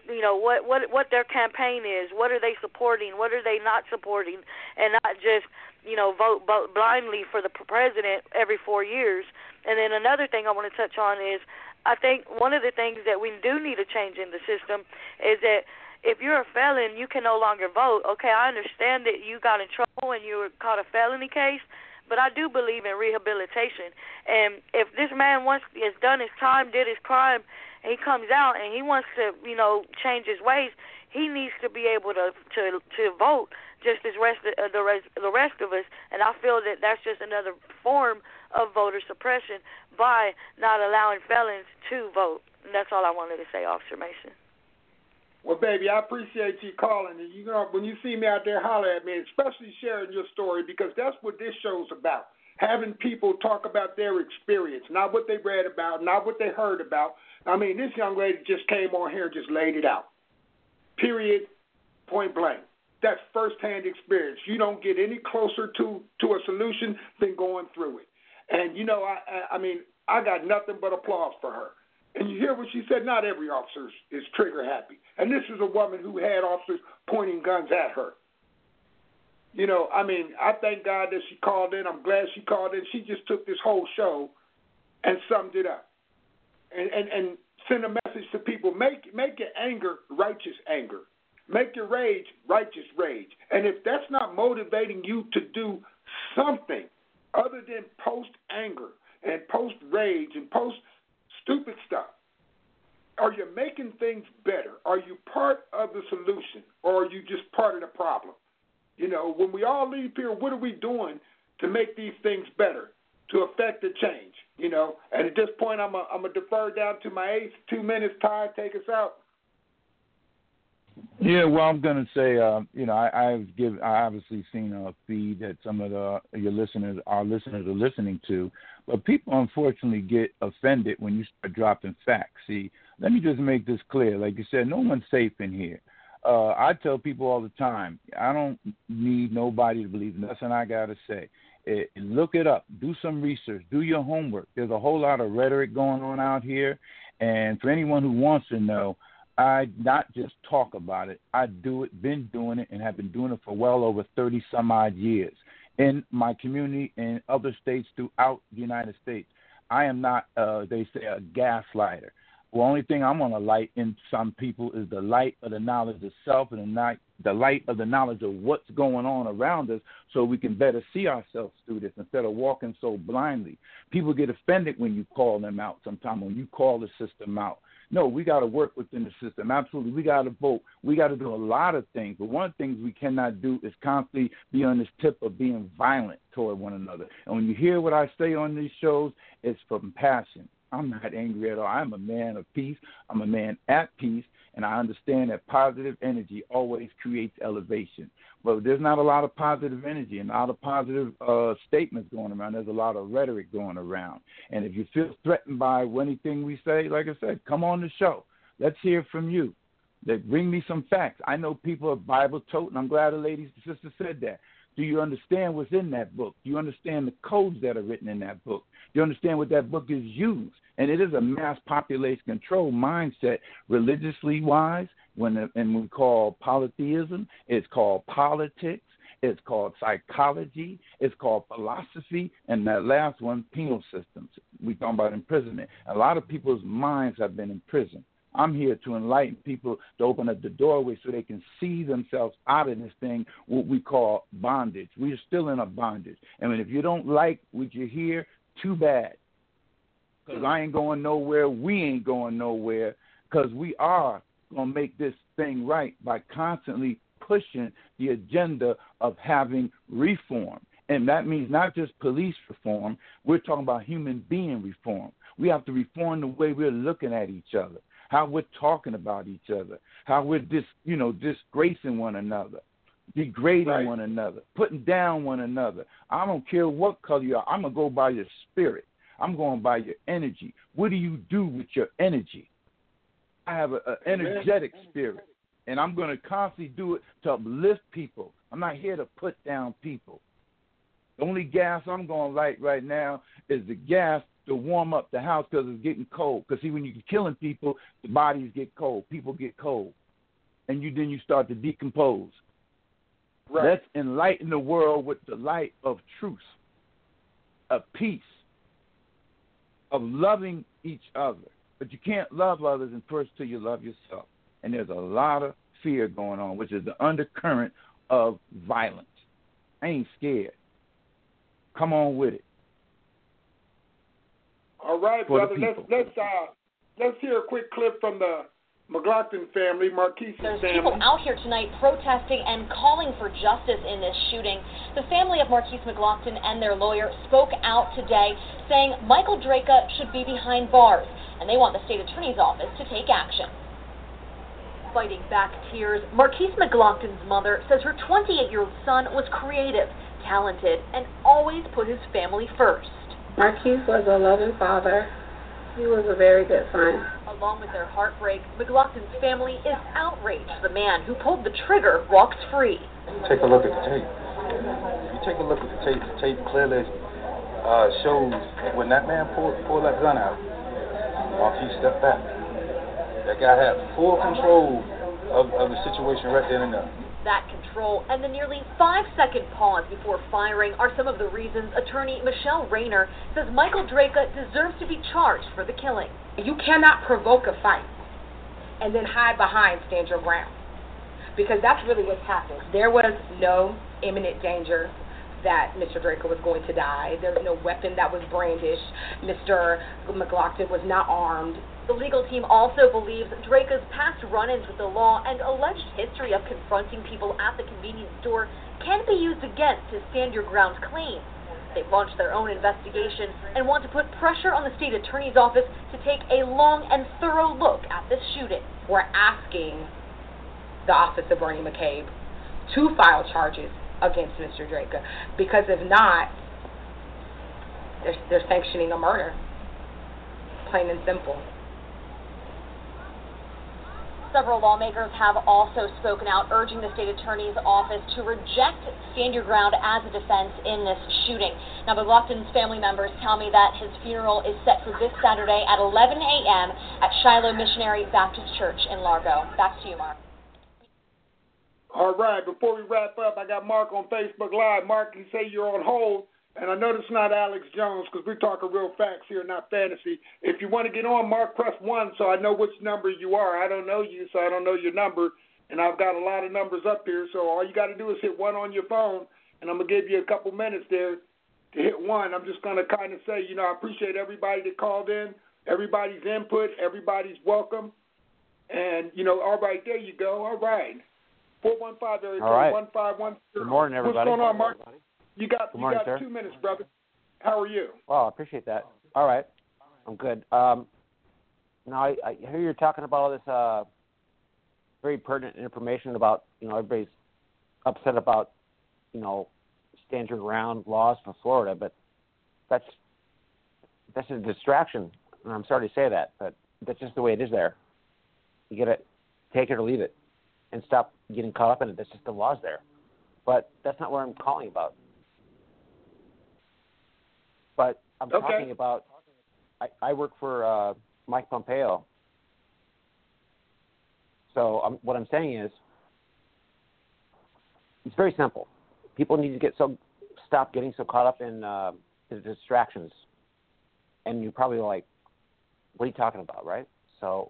what their campaign is. What are they supporting? What are they not supporting? And not just, vote blindly for the president every 4 years. And then another thing I want to touch on is, I think one of the things that we do need to change in the system is that if you're a felon, you can no longer vote. Okay, I understand that you got in trouble and you were caught a felony case, but I do believe in rehabilitation. And if this man has done his time, did his crime, and he comes out and he wants to, change his ways, he needs to be able to vote just as the rest of us. And I feel that that's just another form of voter suppression by not allowing felons to vote. And that's all I wanted to say, Officer Mason. Well, baby, I appreciate you calling. And when you see me out there, holler at me, especially sharing your story, because that's what this show's about. Having people talk about their experience, not what they read about, not what they heard about. I mean, this young lady just came on here and just laid it out. Period, point blank. That's firsthand experience. You don't get any closer to a solution than going through it. And, I got nothing but applause for her. And you hear what she said, not every officer is trigger happy. And this is a woman who had officers pointing guns at her. I thank God that she called in. I'm glad she called in. She just took this whole show and summed it up. And send a message to people. Make your anger righteous anger. Make your rage righteous rage. And if that's not motivating you to do something other than post anger and post rage and post stupid stuff, are you making things better? Are you part of the solution, or are you just part of the problem? When we all leave here, what are we doing to make these things better, to affect the change? And at this point, I'm gonna defer down to my ace. 2 minutes, Ty, take us out. Yeah, well, I'm going to say, I've obviously seen a feed that some of our listeners are listening to, but people unfortunately get offended when you start dropping facts. See, let me just make this clear. Like you said, no one's safe in here. I tell people all the time, I don't need nobody to believe nothing I got to say. Look it up. Do some research. Do your homework. There's a whole lot of rhetoric going on out here, and for anyone who wants to know, I not just talk about it. I do it, been doing it, and have been doing it for well over 30-some-odd years in my community and other states throughout the United States. I am not, they say, a gaslighter. The only thing I'm going to light in some people is the light of the knowledge of self and the light of the knowledge of what's going on around us so we can better see ourselves through this instead of walking so blindly. People get offended when you call them out sometimes, when you call the system out. No, we got to work within the system. Absolutely. We got to vote. We got to do a lot of things. But one of the things we cannot do is constantly be on this tip of being violent toward one another. And when you hear what I say on these shows, it's from passion. I'm not angry at all. I'm a man of peace. I'm a man at peace. And I understand that positive energy always creates elevation. But there's not a lot of positive energy and a lot of positive statements going around. There's a lot of rhetoric going around. And if you feel threatened by anything we say, like I said, come on the show. Let's hear from you. Bring me some facts. I know people are Bible-toting. I'm glad the sister said that. Do you understand what's in that book? Do you understand the codes that are written in that book? Do you understand what that book is used? And it is a mass population control mindset, religiously wise, and we call polytheism. It's called politics. It's called psychology. It's called philosophy. And that last one, penal systems. We're talking about imprisonment. A lot of people's minds have been imprisoned. I'm here to enlighten people, to open up the doorway so they can see themselves out of this thing, what we call bondage. We're still in a bondage. And if you don't like what you hear, too bad. Because I ain't going nowhere. We ain't going nowhere. Because we are going to make this thing right by constantly pushing the agenda of having reform. And that means not just police reform. We're talking about human being reform. We have to reform the way we're looking at each other, how we're talking about each other, how we're disgracing one another, degrading one another, putting down one another. I don't care what color you are. I'm going to go by your spirit. I'm going by your energy. What do you do with your energy? I have an energetic spirit, and I'm going to constantly do it to uplift people. I'm not here to put down people. The only gas I'm going to light right now is the gas to warm up the house because it's getting cold. Because, see, when you're killing people, the bodies get cold. People get cold. And then you start to decompose. Right. Let's enlighten the world with the light of truth, of peace, of loving each other. But you can't love others first till you love yourself. And there's a lot of fear going on, which is the undercurrent of violence. I ain't scared. Come on with it. All right, For the brother. people. Let's hear a quick clip from the McGlockton family, Marquise's There's family. people out here tonight protesting and calling for justice in this shooting. The family of Marquise McGlockton and their lawyer spoke out today saying Michael Draka should be behind bars, and they want the state attorney's office to take action. Fighting back tears, Marquise McGlockton's mother says her 28-year-old son was creative, talented, and always put his family first. Marquise was a loving father. He was a very good son. Along with their heartbreak, McGlockton's family is outraged the man who pulled the trigger walks free. Take a look at the tape. If you take a look at the tape clearly shows when that man pulled that gun out, Marquise stepped back. That guy had full control of the situation right then and there. That control and the nearly 5-second pause before firing are some of the reasons attorney Michelle Rayner says Michael Draka deserves to be charged for the killing. You cannot provoke a fight and then hide behind stand your ground, because that's really what's happened. There was no imminent danger that Mr. Draka was going to die. There was no weapon that was brandished. Mr. McGlockton was not armed. The legal team also believes Draka's past run-ins with the law and alleged history of confronting people at the convenience store can be used against his stand your ground claim. They've launched their own investigation and want to put pressure on the state attorney's office to take a long and thorough look at this shooting. We're asking the office of Bernie McCabe to file charges against Mr. Draka, because if not, they're sanctioning a murder, plain and simple. Several lawmakers have also spoken out, urging the state attorney's office to reject stand your ground as a defense in this shooting. Now, McGlockton's family members tell me that his funeral is set for this Saturday at 11 a.m. at Shiloh Missionary Baptist Church in Largo. Back to you, Mark. All right, before we wrap up, I got Mark on Facebook Live. Mark, you say you're on hold, and I know it's not Alex Jones because we're talking real facts here, not fantasy. If you want to get on, Mark, press 1 so I know which number you are. I don't know you, so I don't know your number, and I've got a lot of numbers up here, so all you got to do is hit 1 on your phone, and I'm going to give you a couple minutes there to hit 1. I'm just going to kind of say, I appreciate everybody that called in, everybody's input, everybody's welcome, and, all right, there you go. All right. 415 area code 1510. Good morning, everybody. What's going on, Mark? You got 2 minutes, brother. How are you? Well, I appreciate that. All right. I'm good. Now, I hear you're talking about all this very pertinent information about, everybody's upset about, stand your ground laws for Florida, but that's a distraction, and I'm sorry to say that, but that's just the way it is there. You got to take it or leave it and stop getting caught up in it. That's just the laws there. But that's not what I'm calling about. But I'm talking about, I work for Mike Pompeo. So what I'm saying is, it's very simple. People need to stop getting so caught up in the distractions. And you're probably like, what are you talking about, right? So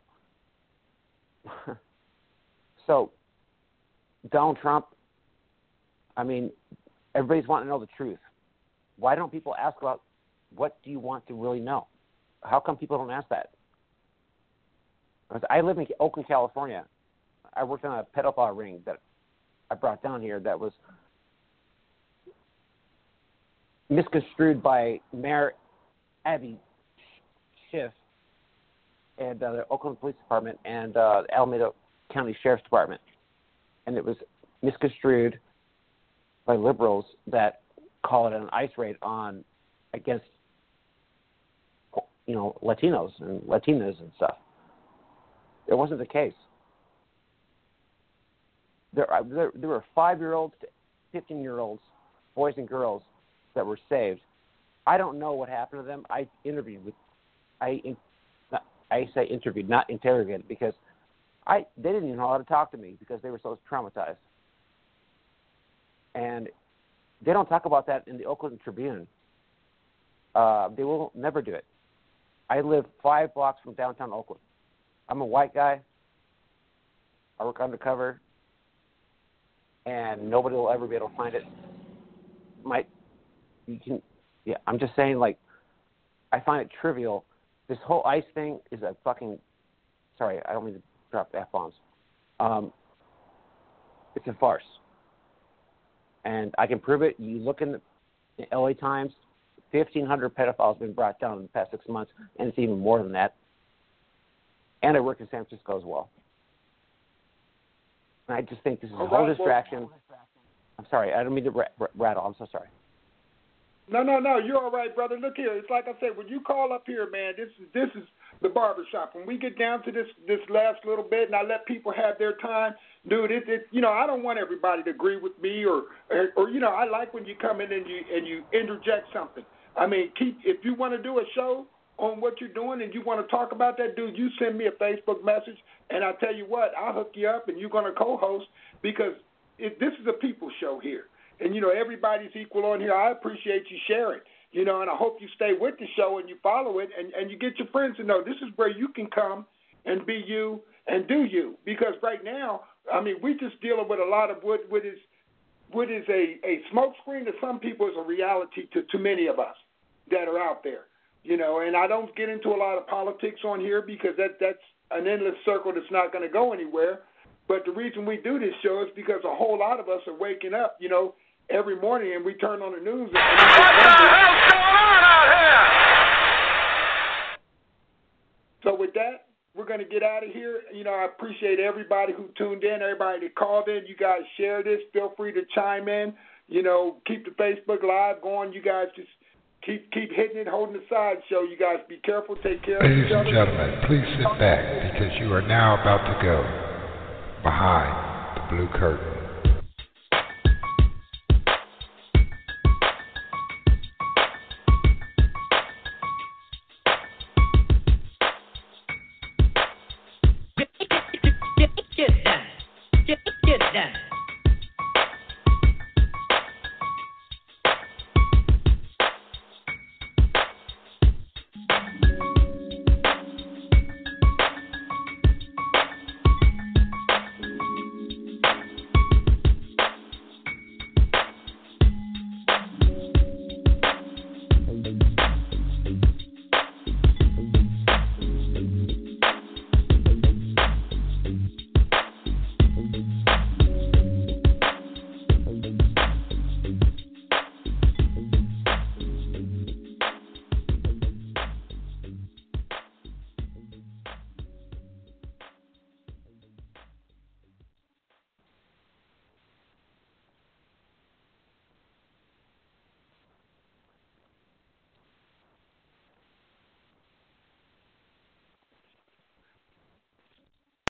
Donald Trump, everybody's wanting to know the truth. Why don't people ask about what do you want to really know? How come people don't ask that? I live in Oakland, California. I worked on a pedophile ring that I brought down here that was misconstrued by Mayor Abby Schiff and the Oakland Police Department and the Alameda County Sheriff's Department. And it was misconstrued by liberals that call it an ICE raid against Latinos and Latinas and stuff. It wasn't the case. There were 5-year-olds to 15-year-olds, boys and girls, that were saved. I don't know what happened to them. I say interviewed, not interrogated, because they didn't even know how to talk to me because they were so traumatized. And they don't talk about that in the Oakland Tribune. They will never do it. I live 5 blocks from downtown Oakland. I'm a white guy. I work undercover. And nobody will ever be able to find it. Yeah, I'm just saying, like, I find it trivial. This whole ICE thing is a fucking. Sorry, I don't mean to drop F-bombs. It's a farce. And I can prove it. You look in the LA Times, 1,500 pedophiles have been brought down in the past 6 months, and it's even more than that. And I work in San Francisco as well. And I just think this is a whole distraction. I'm sorry, I don't mean to rattle. I'm so sorry. No, you're all right, brother. Look here, it's like I said, when you call up here, man, this is the barbershop. When we get down to this last little bit, and I let people have their time, dude, I don't want everybody to agree with me, or I like when you come in and you interject something. I mean, if you want to do a show on what you're doing and you want to talk about that, dude, you send me a Facebook message, and I'll tell you what, I'll hook you up, and you're going to co-host, because this is a people show here. And, everybody's equal on here. I appreciate you sharing, and I hope you stay with the show and you follow it and you get your friends to know this is where you can come and be you and do you. Because right now, I mean, we're just dealing with a lot of what is a smoke screen to some people is a reality to many of us that are out there, and I don't get into a lot of politics on here because that's an endless circle that's not going to go anywhere. But the reason we do this show is because a whole lot of us are waking up, every morning, and we turn on the news. What the hell's going on out here? So with that, we're going to get out of here. I appreciate everybody who tuned in, everybody that called in. You guys share this. Feel free to chime in. Keep the Facebook Live going. You guys just keep hitting it, holding the side show. You guys be careful. Take care of each other. Ladies and gentlemen, please sit back because you are now about to go behind the blue curtain.